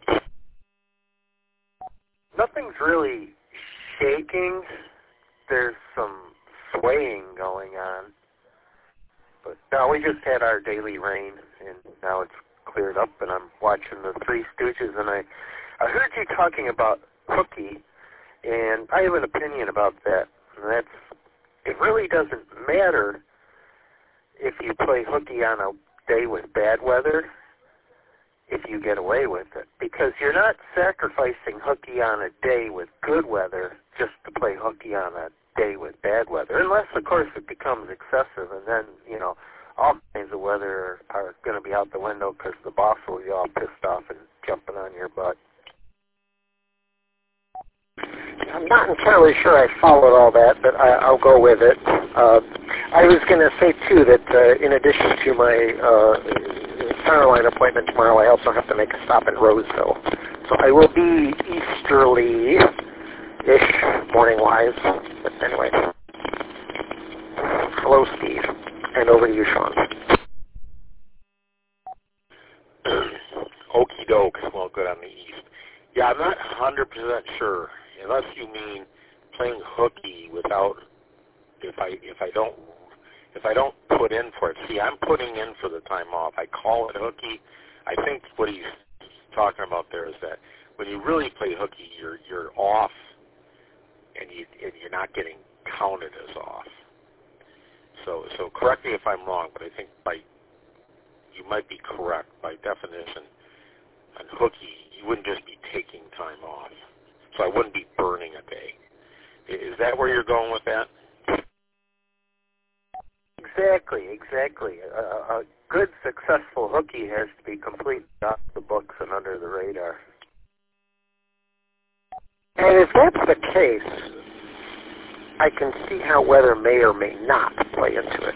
Nothing's really shaking. There's some swaying going on. But no, we just had our daily rain, and now it's cleared up, and I'm watching the Three Stooges, and I heard you talking about hooky, and I have an opinion about that. And it really doesn't matter if you play hooky on a day with bad weather, if you get away with it, because you're not sacrificing hooky on a day with good weather just to play hooky on a day with bad weather, unless, of course, it becomes excessive, and then, all kinds of weather are going to be out the window because the boss will be all pissed off and jumping on your butt. I'm not entirely sure I followed all that, but I'll go with it. I was going to say, too, that in addition to my Powerline appointment tomorrow, I also have to make a stop in Roseville. So I will be easterly-ish, morning-wise. But anyway. Hello, Steve. And over to you, Sean. Okie doke. Well, good on the east. Yeah, I'm not 100% sure, unless you mean playing hooky without, if I don't put in for it. See, I'm putting in for the time off. I call it hooky. I think what he's talking about there is that when you really play hooky, you're off, and you're not getting counted as off. So correct me if I'm wrong, but I think you might be correct. By definition, on hooky, you wouldn't just be taking time off. So I wouldn't be burning a day. Is that where you're going with that? Exactly. good, successful hooky has to be completely off the books and under the radar. And if that's the case, I can see how weather may or may not play into it.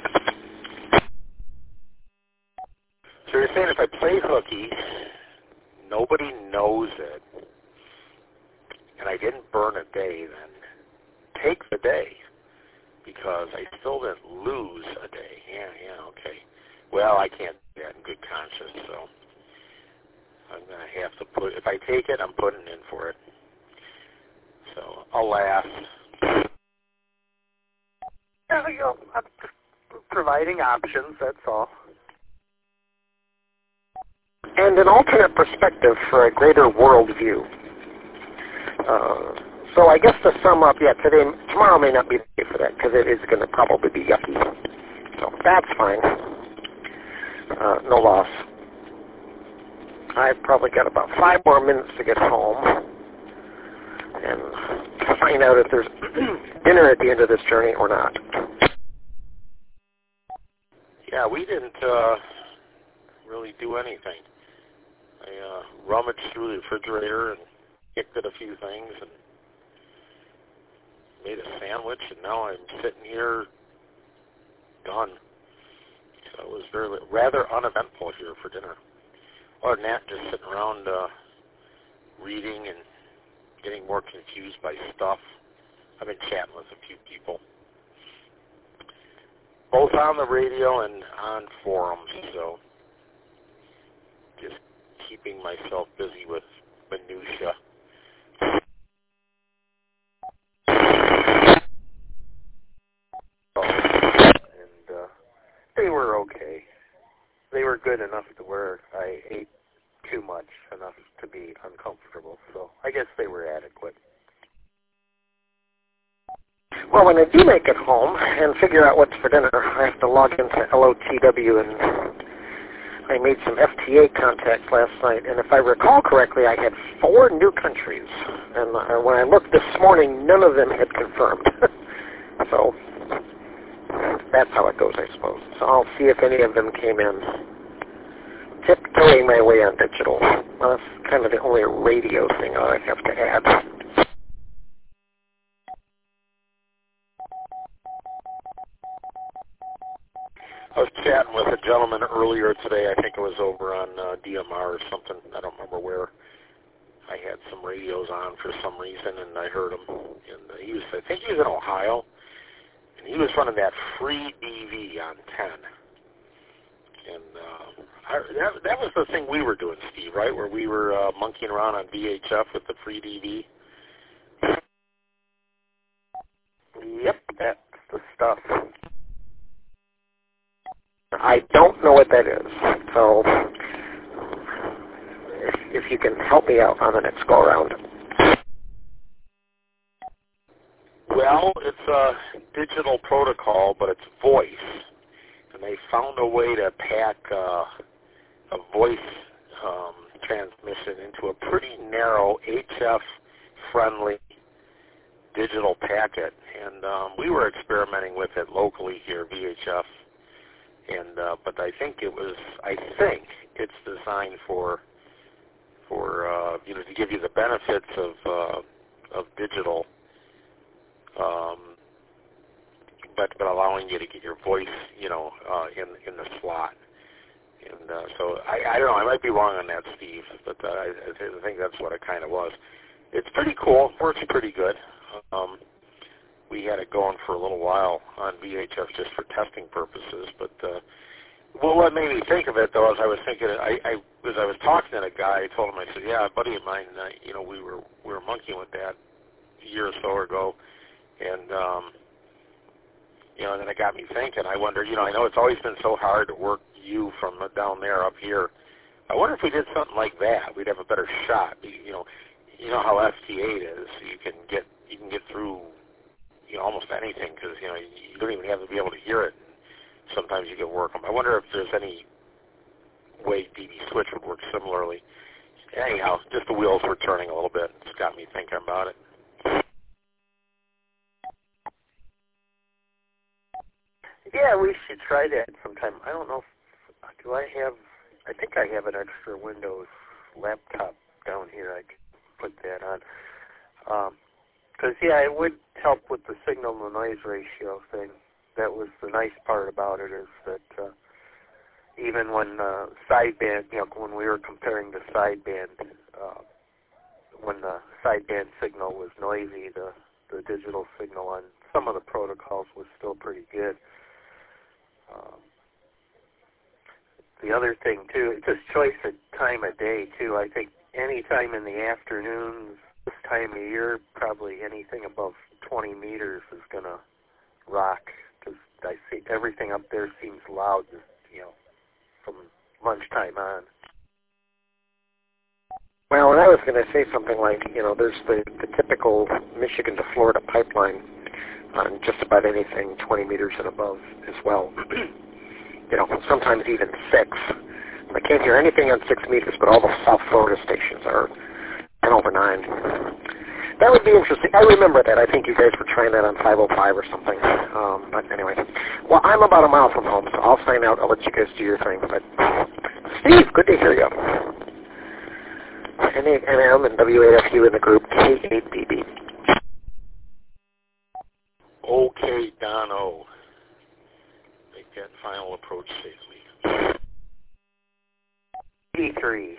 So you're saying if I play hooky, nobody knows it, and I didn't burn a day, then take the day, because I still didn't lose a day. Yeah, okay. Well, I can't do that in good conscience, so I'm going to have to put, if I take it, I'm putting in for it. So, alas. Yeah, you know, I'm providing options, that's all. And an alternate perspective for a greater worldview. So I guess to sum up, tomorrow may not be the day for that because it is going to probably be yucky. So that's fine. No loss. I've probably got about 5 more minutes to get home and find out if there's dinner at the end of this journey or not. Yeah, we didn't really do anything. I rummaged through the refrigerator and kicked at a few things and made a sandwich, and now I'm sitting here done. So it was rather uneventful here for dinner. Other than that, just sitting around reading and getting more confused by stuff. I've been chatting with a few people, both on the radio and on forums, so just keeping myself busy with minutia. And they were okay. They were good enough to where I ate too much, enough to be uncomfortable, so I guess they were adequate. Well, when I do make it home and figure out what's for dinner, I have to log into LOTW, and I made some FTA contacts last night, and if I recall correctly, I had 4 new countries, and when I looked this morning, none of them had confirmed. So that's how it goes, I suppose. So I'll see if any of them came in. Tiptoeing my way on digital. Well, that's kind of the only radio thing I have to add. I was chatting with a gentleman earlier today. I think it was over on DMR or something. I don't remember where. I had some radios on for some reason, and I heard him. And I think he was in Ohio, and he was running that free DV on 10. And that was the thing we were doing, Steve, right, where we were monkeying around on VHF with the free DV. Yep, that's the stuff. I don't know what that is, so if you can help me out on the next go-around. Well, it's a digital protocol, but it's voice. And they found a way to pack a voice transmission into a pretty narrow HF-friendly digital packet. And we were experimenting with it locally here, VHF. And but I think it's designed for to give you the benefits of digital, but allowing you to get your voice in the slot. And so I don't know, I might be wrong on that, Steve, but I think that's what it kind of was. It's pretty cool. Works pretty good. We had it going for a little while on VHF just for testing purposes, but what made me think of it, though, is I was thinking, as I was talking to a guy, I told him, I said, yeah, a buddy of mine, we were monkeying with that a year or so ago, and and then it got me thinking. I wonder, I know it's always been so hard to work you from down there up here. I wonder if we did something like that, we'd have a better shot. You know how FT8 is. You can get through almost anything because you don't even have to be able to hear it. Sometimes you get work. I wonder if there's any way DB Switch would work similarly. Anyhow, just the wheels were turning a little bit. It's got me thinking about it. Yeah, we should try that sometime. I don't know if Do I have? I think I have an extra Windows laptop down here. I could put that on. Because it would help with the signal to noise ratio thing. That was the nice part about it, is that even when sideband, when we were comparing the sideband, when the sideband signal was noisy, the digital signal on some of the protocols was still pretty good. The other thing, too, it's just choice of time of day, too. I think any time in the afternoons, this time of year, probably anything above 20 meters is going to rock, because I see everything up there seems loud, from lunchtime on. Well, and I was going to say something like, there's the typical Michigan to Florida pipeline on just about anything 20 meters and above as well. Sometimes even 6. I can't hear anything on 6 meters, but all the South Florida stations are 10 over 9. That would be interesting. I remember that. I think you guys were trying that on 505 or something. But anyway. Well, I'm about a mile from home, so I'll sign out. I'll let you guys do your thing. But Steve, good to hear you. NAM and W8FU in the group K8BB. Okay, Dono. Make that final approach safely. E3.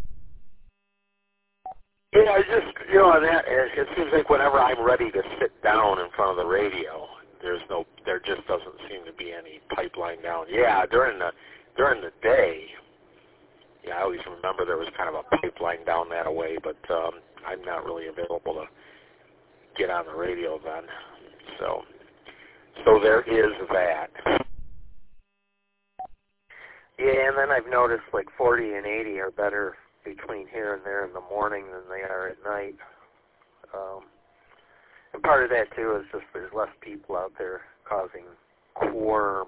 Yeah, I just, that it seems like whenever I'm ready to sit down in front of the radio, there just doesn't seem to be any pipeline down. Yeah, during the day, I always remember there was kind of a pipeline down that way, but I'm not really available to get on the radio then. So there is that. Yeah, and then I've noticed like 40 and 80 are better between here and there in the morning than they are at night. And part of that, too, is just there's less people out there causing quorum.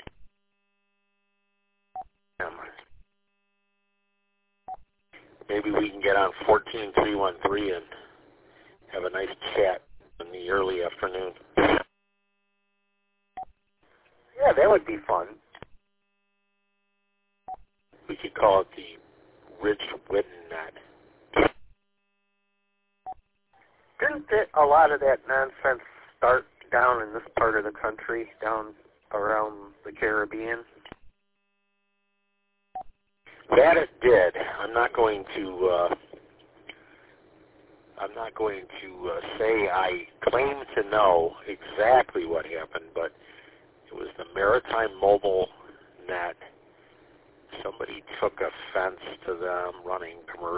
Maybe we can get on 14313 and have a nice chat in the early afternoon. Yeah, that would be fun. We could call it the Rich Whitten Net. Didn't a lot of that nonsense start down in this part of the country, down around the Caribbean? That it did. I'm not going to say I claim to know exactly what happened, but it was the Maritime Mobile Net. Somebody took offense to them running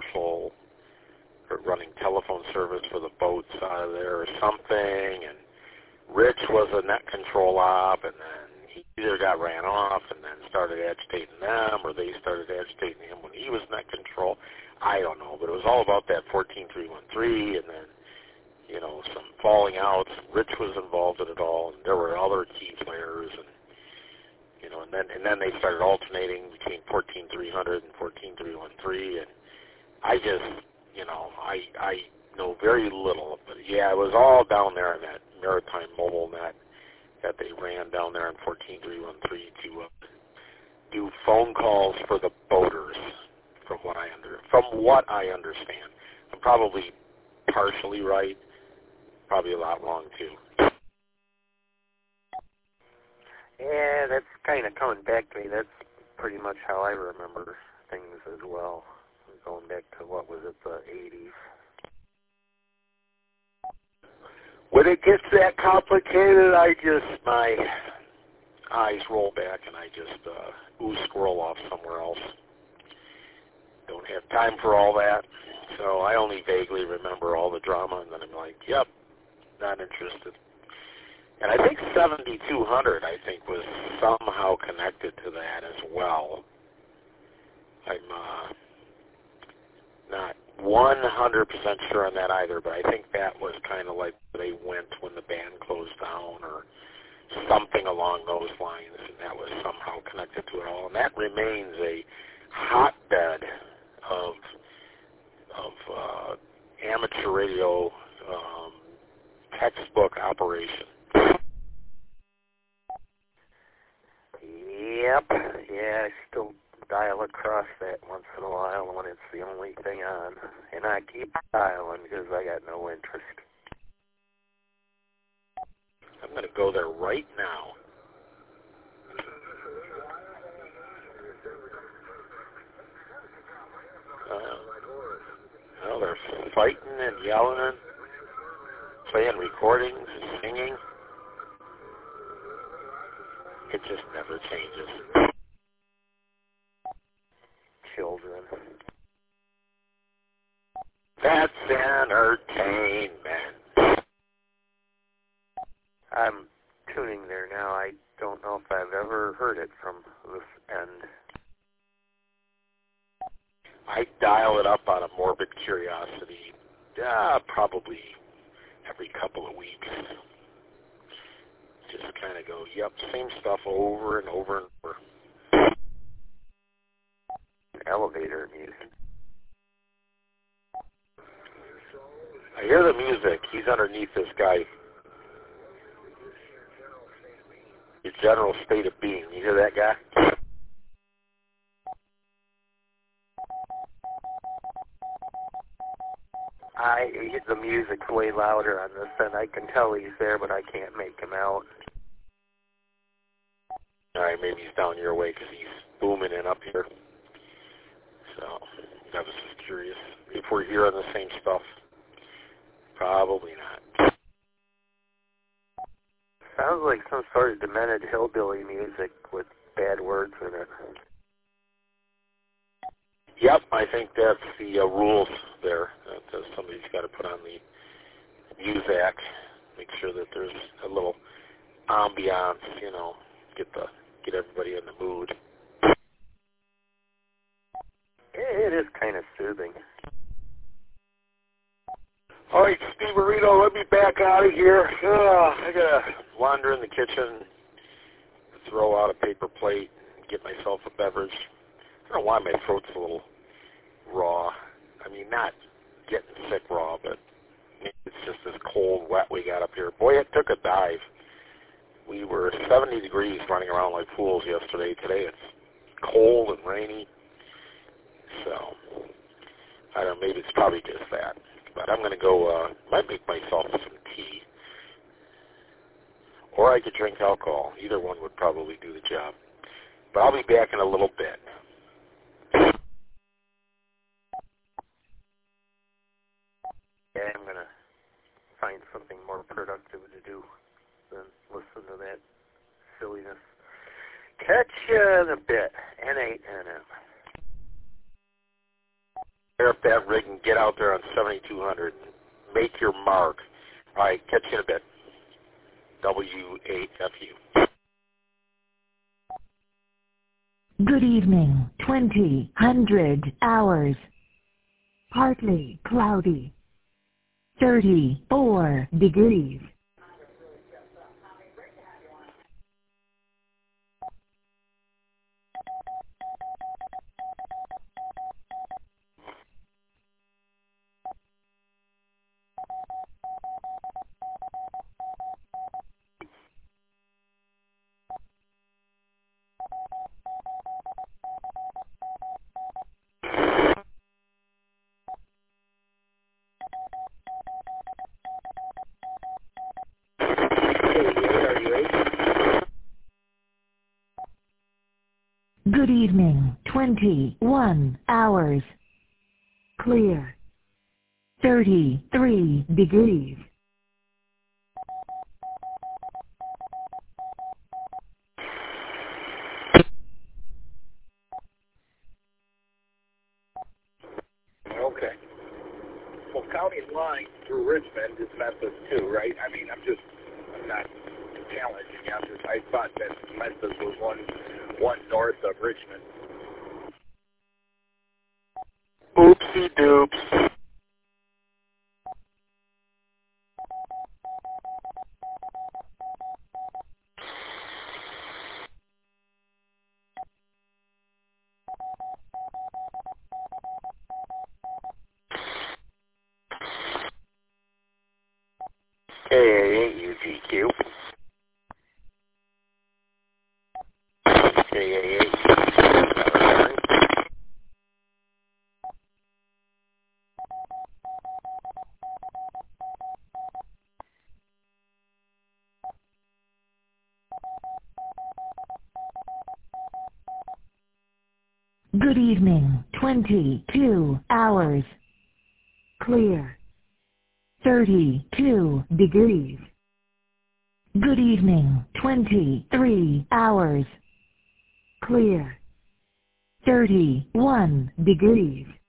telephone service for the boats out of there or something, and Rich was a net control op, and then he either got ran off and then started agitating them, or they started agitating him when he was net control. I don't know, but it was all about that 14313, and then, some falling outs. Rich was involved in it all, and there were other key players, and then they started alternating between 14300 and 14313, and I just, I know very little, but yeah, it was all down there in that Maritime Mobile Net that they ran down there in 14313 to do phone calls for the boaters, from what I understand. I'm probably partially right, probably a lot wrong too. Yeah, that's kind of coming back to me. That's pretty much how I remember things as well, going back to, what was it, the 80s. When it gets that complicated, my eyes roll back and I just squirrel off somewhere else. Don't have time for all that, so I only vaguely remember all the drama, and then I'm like, yep, not interested. And I think 7200, was somehow connected to that as well. I'm not 100% sure on that either, but I think that was kind of like they went when the band closed down or something along those lines, and that was somehow connected to it all. And that remains a hotbed of amateur radio textbook operation. Yep. Yeah, I still once in a while when it's the only thing on, and I keep dialing because I got no interest. I'm going to go there right now. Well, they're fighting and yelling and playing recordings and singing. It just never changes. Children. That's entertainment. I'm tuning there now. I don't know if I've ever heard it from this end. I dial it up out of morbid curiosity, probably every couple of weeks. Just kind of go, yep, same stuff over and over and over. Elevator music. I hear the music. He's underneath this guy. Your general state of being. You hear that guy? The music's way louder on this end. I can tell he's there, but I can't make him out. All right, maybe he's down your way because he's booming in up here. So I was just curious if we're hearing the same stuff. Probably not. Sounds like some sort of demented hillbilly music with bad words in it. Yep, I think that's the rules there. That somebody's got to put on the Muzak, make sure that there's a little ambiance, get everybody in the mood. It is kind of soothing. All right, Steve Burrito, let me back out of here. I got to wander in the kitchen, throw out a paper plate, get myself a beverage. I don't know why my throat's a little raw. I mean, not getting sick raw, but it's just this cold, wet we got up here. Boy, it took a dive. We were 70 degrees running around like fools yesterday. Today it's cold and rainy. So, I don't know, maybe it's probably just that. But I'm going to go, might make myself some tea. Or I could drink alcohol. Either one would probably do the job. But I'll be back in a little bit. Yeah, I'm going to find something more productive to do than listen to that silliness. Catch you in a bit. N8NM. Fire up that rig and get out there on 7200. Make your mark. All right, catch you in a bit. W8FU. Good evening, 2000 hours. Partly cloudy. 34 degrees. Good evening, 21 hours. Clear. 33 degrees. Okay. Well, county line through Richmond is Memphis too, right? I mean, I'm not challenging you. I thought that Memphis was one north of Richmond. Oopsie doops. KA8UGQ. KA8. Good evening, 22 hours. Clear. 32 degrees. Good evening, 23 hours. Clear. 31 degrees.